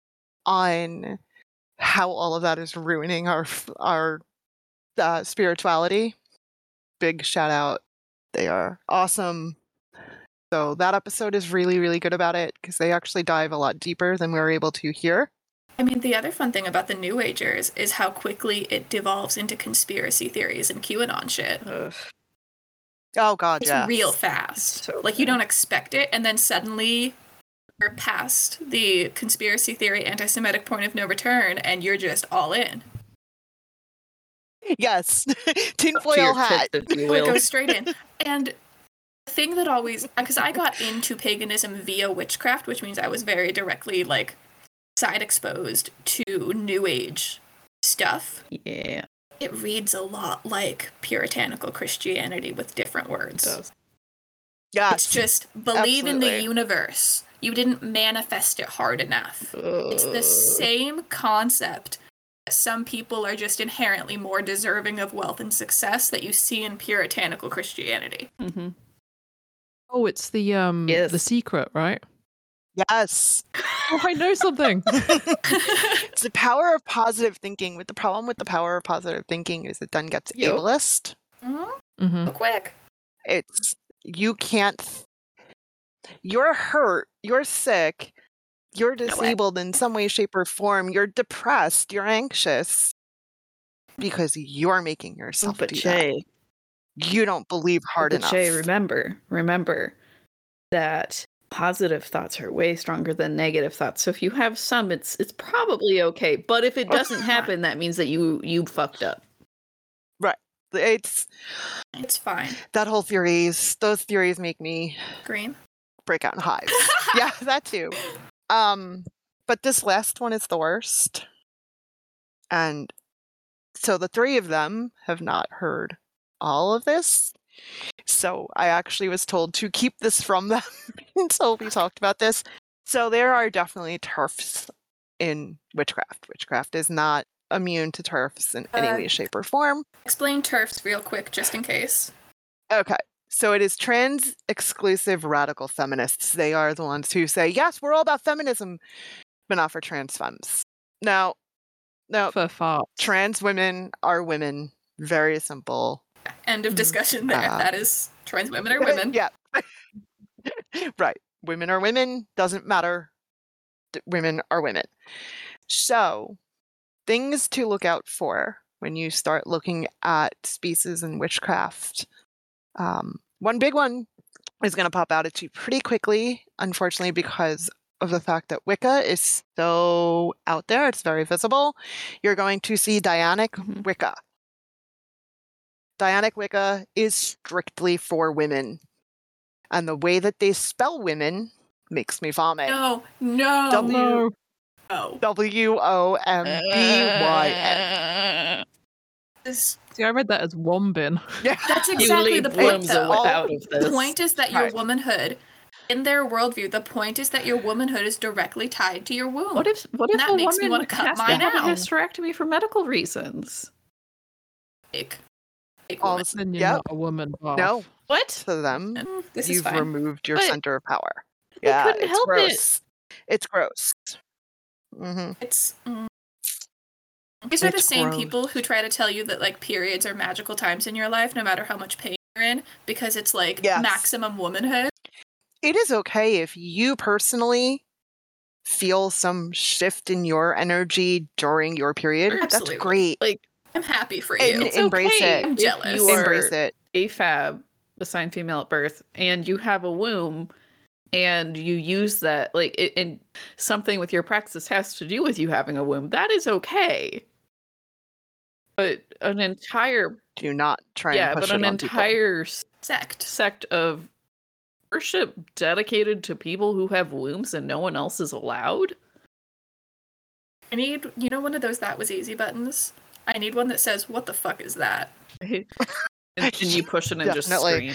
B: on how all of that is ruining our our uh, spirituality. Big shout out. They are awesome. So that episode is really, really good about it because they actually dive a lot deeper than we were able to here.
C: I mean, the other fun thing about the New Agers is how quickly it devolves into conspiracy theories and QAnon shit.
D: Ugh.
B: Oh God,
C: It's
B: yeah.
C: real fast.
D: So
C: like, you
D: bad.
C: don't expect it, and then suddenly We're past the conspiracy theory, anti-Semitic point of no return, and you're just all in.
B: Yes,
D: To
B: tinfoil
D: your
B: hat.
D: tits, if you
C: It
D: will.
C: goes straight in. And the thing that always, because I got into paganism via witchcraft, which means I was very directly like side exposed to New Age stuff.
D: Yeah.
C: It reads a lot like puritanical Christianity with different words.
D: It does.
B: Yes,
C: It's just believe in the
B: absolutely.
C: universe. You didn't manifest it hard enough. It's the
D: Ugh.
C: same concept. Some people are just inherently more deserving of wealth and success that you see in puritanical Christianity.
D: Mhm.
A: Oh, it's the um the
D: Yes.
A: secret, right?
B: Yes.
A: Oh, I know something.
B: It's the power of positive thinking. With the problem with the power of positive thinking is it then gets
D: Yep.
B: ableist.
C: Mm-hmm.
A: hmm
C: So quick.
B: It's you can't. th- You're hurt. You're sick. You're
C: No way.
B: disabled in some way, shape, or form. You're depressed. You're anxious because you're making yourself
D: But
B: do that.
D: Shay,
B: You don't believe hard
D: but
B: enough.
D: Shay, remember, remember that positive thoughts are way stronger than negative thoughts. So if you have some, it's it's probably okay. But if it doesn't happen, that means that you you fucked up.
B: It's
C: It's fine.
B: that whole theories. Those theories make me
C: Green.
B: break out in hives. Yeah, that too. Um, but this last one is the worst. And so the three of them have not heard all of this. So I actually was told to keep this from them until we talked about this. So there are definitely turfs in witchcraft. Witchcraft is not immune to turfs in any
C: Uh,
B: way, shape, or form.
C: Explain turfs real quick, just in case.
B: Okay. So it is trans exclusive radical feminists. They are the ones who say, yes, we're all about feminism, but not for trans femmes. Now, no,
A: For farts.
B: trans women are women. Very simple.
C: End of
A: Mhm.
C: discussion there.
B: Uh,
C: that is, trans women are women.
B: Yeah. Right. Women are women. Doesn't matter. D- Women are women. So, things to look out for when you start looking at species in witchcraft. Um, one big one is going to pop out at you pretty quickly, unfortunately, because of the fact that Wicca is so out there. It's very visible. You're going to see Dianic
D: Mhm.
B: Wicca. Dianic Wicca is strictly for women. And the way that they spell women makes me vomit.
C: No, no,
B: W-
A: No.
C: no.
B: W O M B Y N.
C: This-
A: See, I read that as wombin.
B: Yeah.
C: That's
D: You
C: exactly
D: leave
C: the point,
D: worms
C: though.
B: all-
D: out of
C: The
D: this.
C: point is that your
B: Right.
C: womanhood, in their worldview, the point is that your womanhood is directly tied to your womb.
D: What if what if
C: That
D: a
C: makes me
D: woman
C: wanna cut
D: has to
C: mine
D: have a
C: out.
D: hysterectomy for medical reasons?
C: Fake. Fake
B: all
C: woman.
B: of a sudden,
A: Then you're
B: yep.
A: not a woman, Barf.
B: No,
D: What?
B: to them,
C: Mm, This is
B: you've
C: fine.
B: removed your
D: But
B: center of power.
D: They
B: Yeah,
D: couldn't
B: it's
D: help it.
B: gross. It's gross. hmm
C: It's. Mm. These are the
B: It's
C: same
B: gross.
C: people who try to tell you that like periods are magical times in your life, no matter how much pain you're in, because it's like
B: Yes.
C: maximum womanhood.
B: It is okay if you personally feel some shift in your energy during your period.
C: Absolutely.
B: That's great.
D: Like
C: I'm happy for
B: And
C: you.
D: it's
B: embrace
D: okay
B: it.
C: I'm
D: if
C: jealous.
D: you are
B: Embrace it.
D: A F A B, assigned female at birth, and you have a womb, and you use that like it, and something with your practice has to do with you having a womb. That is okay. But an entire
B: Do not try
D: yeah,
B: and push
D: but an
B: it on people.
D: entire s-
C: Sect.
D: sect of worship dedicated to people who have wombs and no one else is allowed.
C: I need, you know, one of those that was easy buttons. I need one that says, "What the fuck is that?"
D: and, and you push it and just
B: Definitely.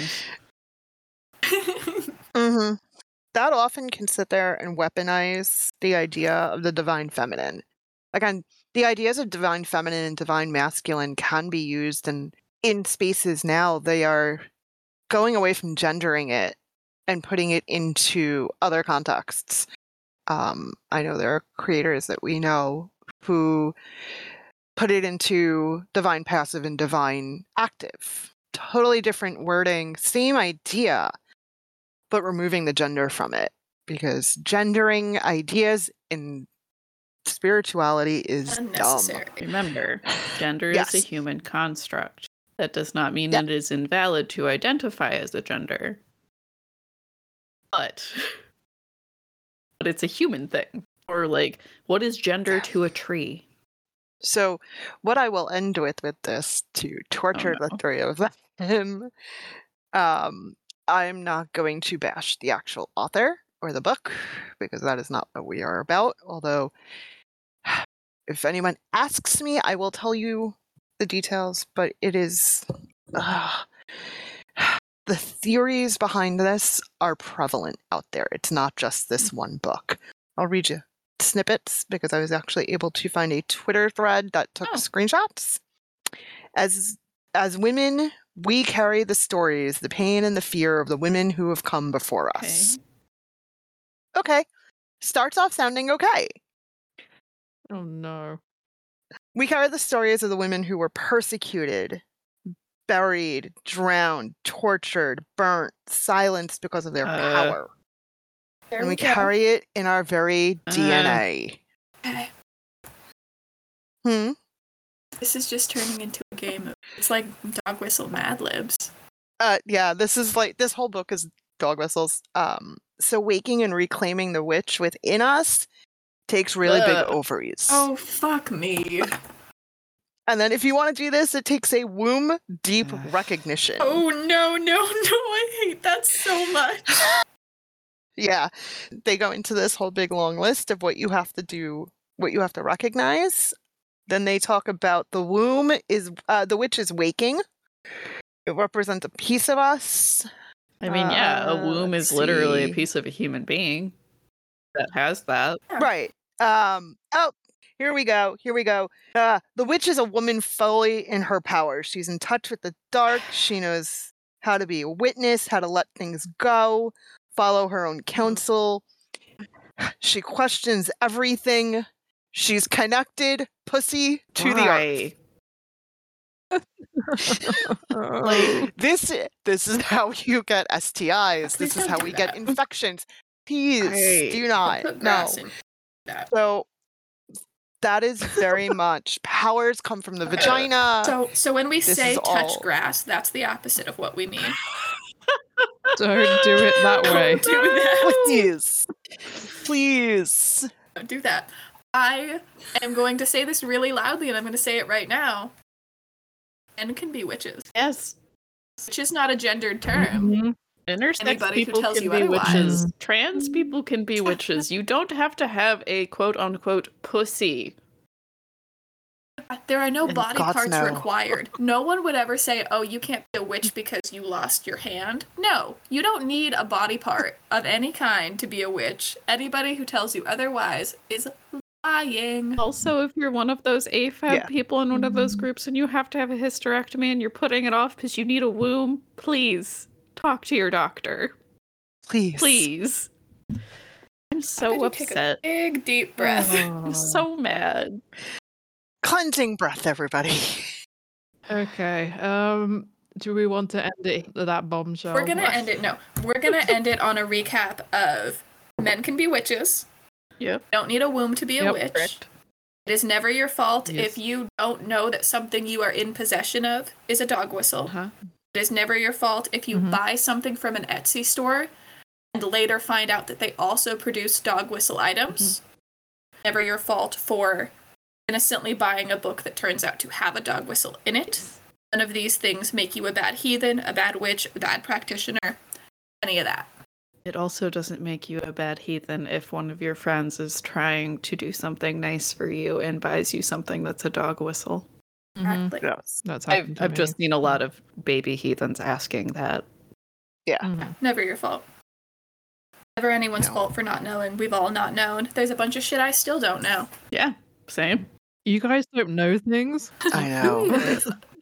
D: screams.
B: hmm That often can sit there and weaponize the idea of the divine feminine. Again, the ideas of divine feminine and divine masculine can be used, and in spaces now, they are going away from gendering it and putting it into other contexts. Um, I know there are creators that we know who put it into divine passive and divine active. Totally different wording, same idea, but removing the gender from it, because gendering ideas in spirituality is dumb.
C: Unnecessary.
D: Remember, gender
B: Yes.
D: is a human construct. That does not mean
B: Yeah.
D: it is invalid to identify as a gender. But, but but it's a human thing. Or like, what is gender to a tree?
B: So, what I will end with with this to torture
D: Oh, no.
B: the three of them, um, I'm not going to bash the actual author or the book because that is not what we are about. Although, if anyone asks me, I will tell you the details. But it is uh, the theories behind this are prevalent out there. It's not just this one book. I'll read you snippets because I was actually able to find a Twitter thread that took
C: Oh.
B: screenshots. As as women, we carry the stories, the pain and the fear of the women who have come before us. Okay. Starts off sounding okay.
A: Oh no.
B: We carry the stories of the women who were persecuted, buried, drowned, tortured, burnt, silenced because of their
D: Uh,
B: power.
C: There
B: And
C: we
B: we
C: go.
B: carry it in our very D N A.
C: Okay.
B: Hmm?
C: This is just turning into a game. Of, it's like dog whistle Mad Libs.
B: Uh, yeah, this is like, this whole book is dog whistles. Um, so waking and reclaiming the witch within us takes really big
D: Ugh.
B: ovaries.
C: Oh, fuck me.
B: And then if you want to do this, it takes a womb deep
D: Ugh.
B: recognition.
C: Oh, no, no, no. I hate that so much.
B: Yeah, they go into this whole big long list of what you have to do, what you have to recognize. Then they talk about the womb is, uh, the witch is waking. It represents a piece of us.
D: I mean, yeah, a
B: Uh,
D: womb
B: let's
D: is literally a
B: see.
D: piece of a human being that has that.
B: Right. Um, oh, here we go. Here we go. Uh, the witch is a woman fully in her power. She's in touch with the dark. She knows how to be a witness, how to let things go, follow her own counsel. She questions everything. She's connected, pussy, to the earth.
D: Why?
B: Like this, this is how you get S T Is.
C: Please
B: This is
C: don't
B: how
C: do
B: we
C: that.
B: get infections. Please
D: Right.
B: do
C: Don't
B: not.
C: put
B: No.
C: grass in that.
B: So that is very much powers come from the vagina.
C: So, so when we
B: this
C: say
B: is
C: touch
B: all-
C: grass, that's the opposite of what we mean.
A: Don't do it that way.
C: Don't do that.
B: Please, please.
C: Don't do that. I am going to say this really loudly, and I'm going to say it right now. Men can be witches,
D: Yes.
C: which is not a gendered term.
A: Mhm.
D: Intersex
C: Anybody who
D: people
C: tells
D: can
C: you
D: be
C: otherwise.
D: witches. Trans people can be witches. You don't have to have a quote unquote pussy.
C: There are no
B: In
C: body
B: God's
C: parts
B: no.
C: required. No one would ever say, oh, you can't be a witch because you lost your hand. No, you don't need a body part of any kind to be a witch. Anybody who tells you otherwise is lying.
D: Also, if you're one of those A F A B
B: Yeah.
D: people in one of those groups and you have to have a hysterectomy and you're putting it off because you need a womb, please talk to your doctor.
B: Please.
D: Please. I'm so
C: Could you take a
D: upset.
C: big deep breath.
D: I'm so mad.
B: Cleansing breath, everybody.
A: Okay. Um. Do we want to end it at that bombshell?
C: We're gonna end it. No, we're gonna end it on a recap of men can be witches.
D: Yep.
C: Don't need a womb to be a
A: Yep,
C: witch.
D: correct.
C: It is never your fault
A: Yes.
C: if you don't know that something you are in possession of is a dog whistle.
D: Uh-huh.
C: It is never your fault if you
A: Mhm.
C: buy something from an Etsy store and later find out that they also produce dog whistle items. Never your fault for innocently buying a book that turns out to have a dog whistle in it. None of these things make you a bad heathen, a bad witch, a bad practitioner, any of that.
D: It also doesn't make you a bad heathen if one of your friends is trying to do something nice for you and buys you something that's a dog whistle.
A: Mhm.
C: Exactly.
B: Yes.
A: That's
D: I've,
A: happened to
D: I've
A: me.
D: just seen a lot of baby heathens asking that.
A: Mhm.
C: Never your fault. Never anyone's
B: No.
C: fault for not knowing. We've all not known. There's a bunch of shit I still don't know.
D: Yeah, same.
A: You guys don't know things.
B: I know.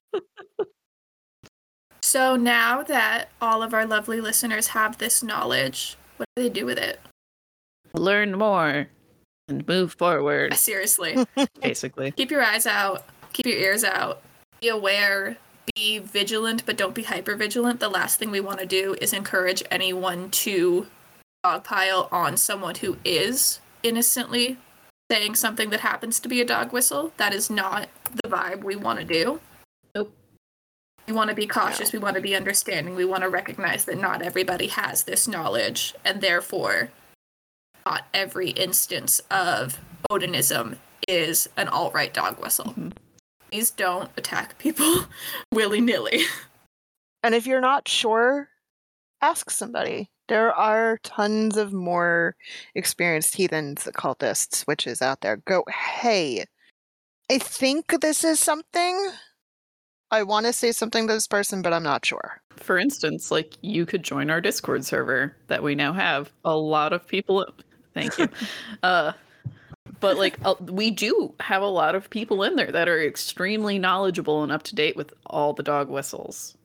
C: So now that all of our lovely listeners have this knowledge, what do they do with it?
D: Learn more and move forward,
C: Seriously.
D: basically.
C: Keep your eyes out. Keep your ears out. Be aware. Be vigilant, but don't be hyper vigilant. The last thing we want to do is encourage anyone to dogpile on someone who is innocently saying something that happens to be a dog whistle. That is not the vibe we want to do.
D: Nope.
C: We want to be cautious.
B: No.
C: We want to be understanding. We want to recognize that not everybody has this knowledge, and therefore not every instance of Odinism is an alt-right dog whistle.
D: Mhm.
C: Please don't attack people willy-nilly.
B: And if you're not sure, ask somebody. There are tons of more experienced heathens, cultists, witches out there. Go, hey, I think this is something. I want to say something to this person, but I'm not sure.
D: For instance, like you could join our Discord server that we now have. A lot of people. Thank you. uh, but like uh, we do have a lot of people in there that are extremely knowledgeable and up to date with all the dog whistles.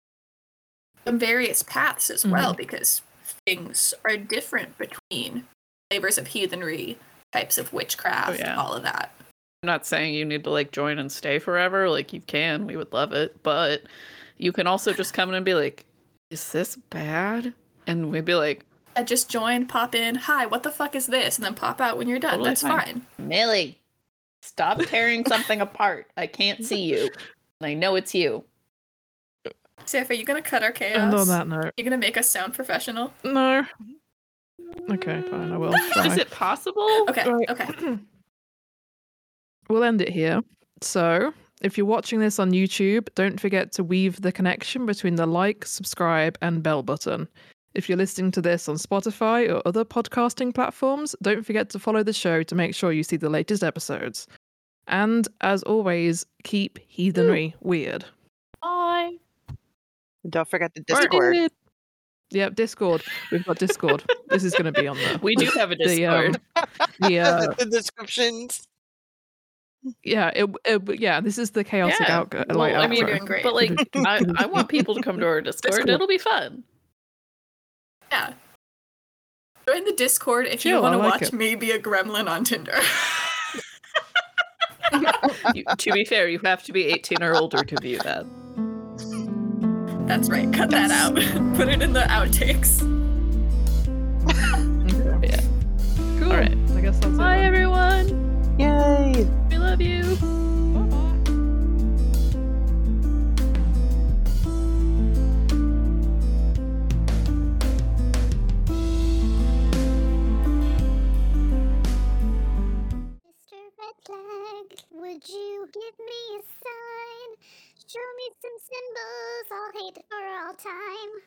C: On various paths as
A: Mhm.
C: well, because things are different between flavors of heathenry, types of witchcraft,
D: Oh, yeah.
C: all of that.
D: I'm not saying you need to like join and stay forever. Like you can, we would love it. But you can also just come in and be like, "Is this bad?" And we'd be like,
C: I just join, pop in, hi, what the fuck is this? And then pop out when you're done.
D: Totally
C: That's
D: fine.
C: fine.
D: "Millie, stop tearing something apart. I can't see you. I know it's you."
C: Sif, are you gonna cut our chaos?
A: And on that note,
C: You're gonna make us sound professional?
A: no. Okay, fine, I will try.
D: Is it possible?
C: Okay,
A: Right.
C: okay.
A: We'll end it here. So, if you're watching this on YouTube, don't forget to weave the connection between the like, subscribe, and bell button. If you're listening to this on Spotify or other podcasting platforms, don't forget to follow the show to make sure you see the latest episodes. And as always, keep heathenry weird.
D: Bye.
B: Don't forget the Discord.
A: Weird. Yep, Discord. We've got Discord. This is going to be on the
D: We do have a
A: the, um,
D: Discord.
A: the uh,
B: the descriptions.
A: yeah, it, it yeah. This is the chaotic
D: Yeah,
A: outgo.
D: well,
A: like
D: I
A: outro.
D: mean,
C: You're doing great.
D: But like, I, I want people to come to our Discord.
A: Discord.
D: It'll be fun.
C: Yeah. Join the Discord if you
A: Chill,
C: want
A: I
C: to
A: like
C: watch
A: it.
C: me be a gremlin on Tinder.
D: You, to be fair, you have to be eighteen or older to view that.
C: That's right. Cut that out. Put it in the outtakes.
A: Okay.
D: Yeah.
A: Cool.
D: All right.
A: I guess that's it.
D: Bye,
A: then.
D: everyone.
B: Yay!
D: We love you.
E: Mister Red Flag, would you give me a sign? Show me some symbols I'll hate for all time.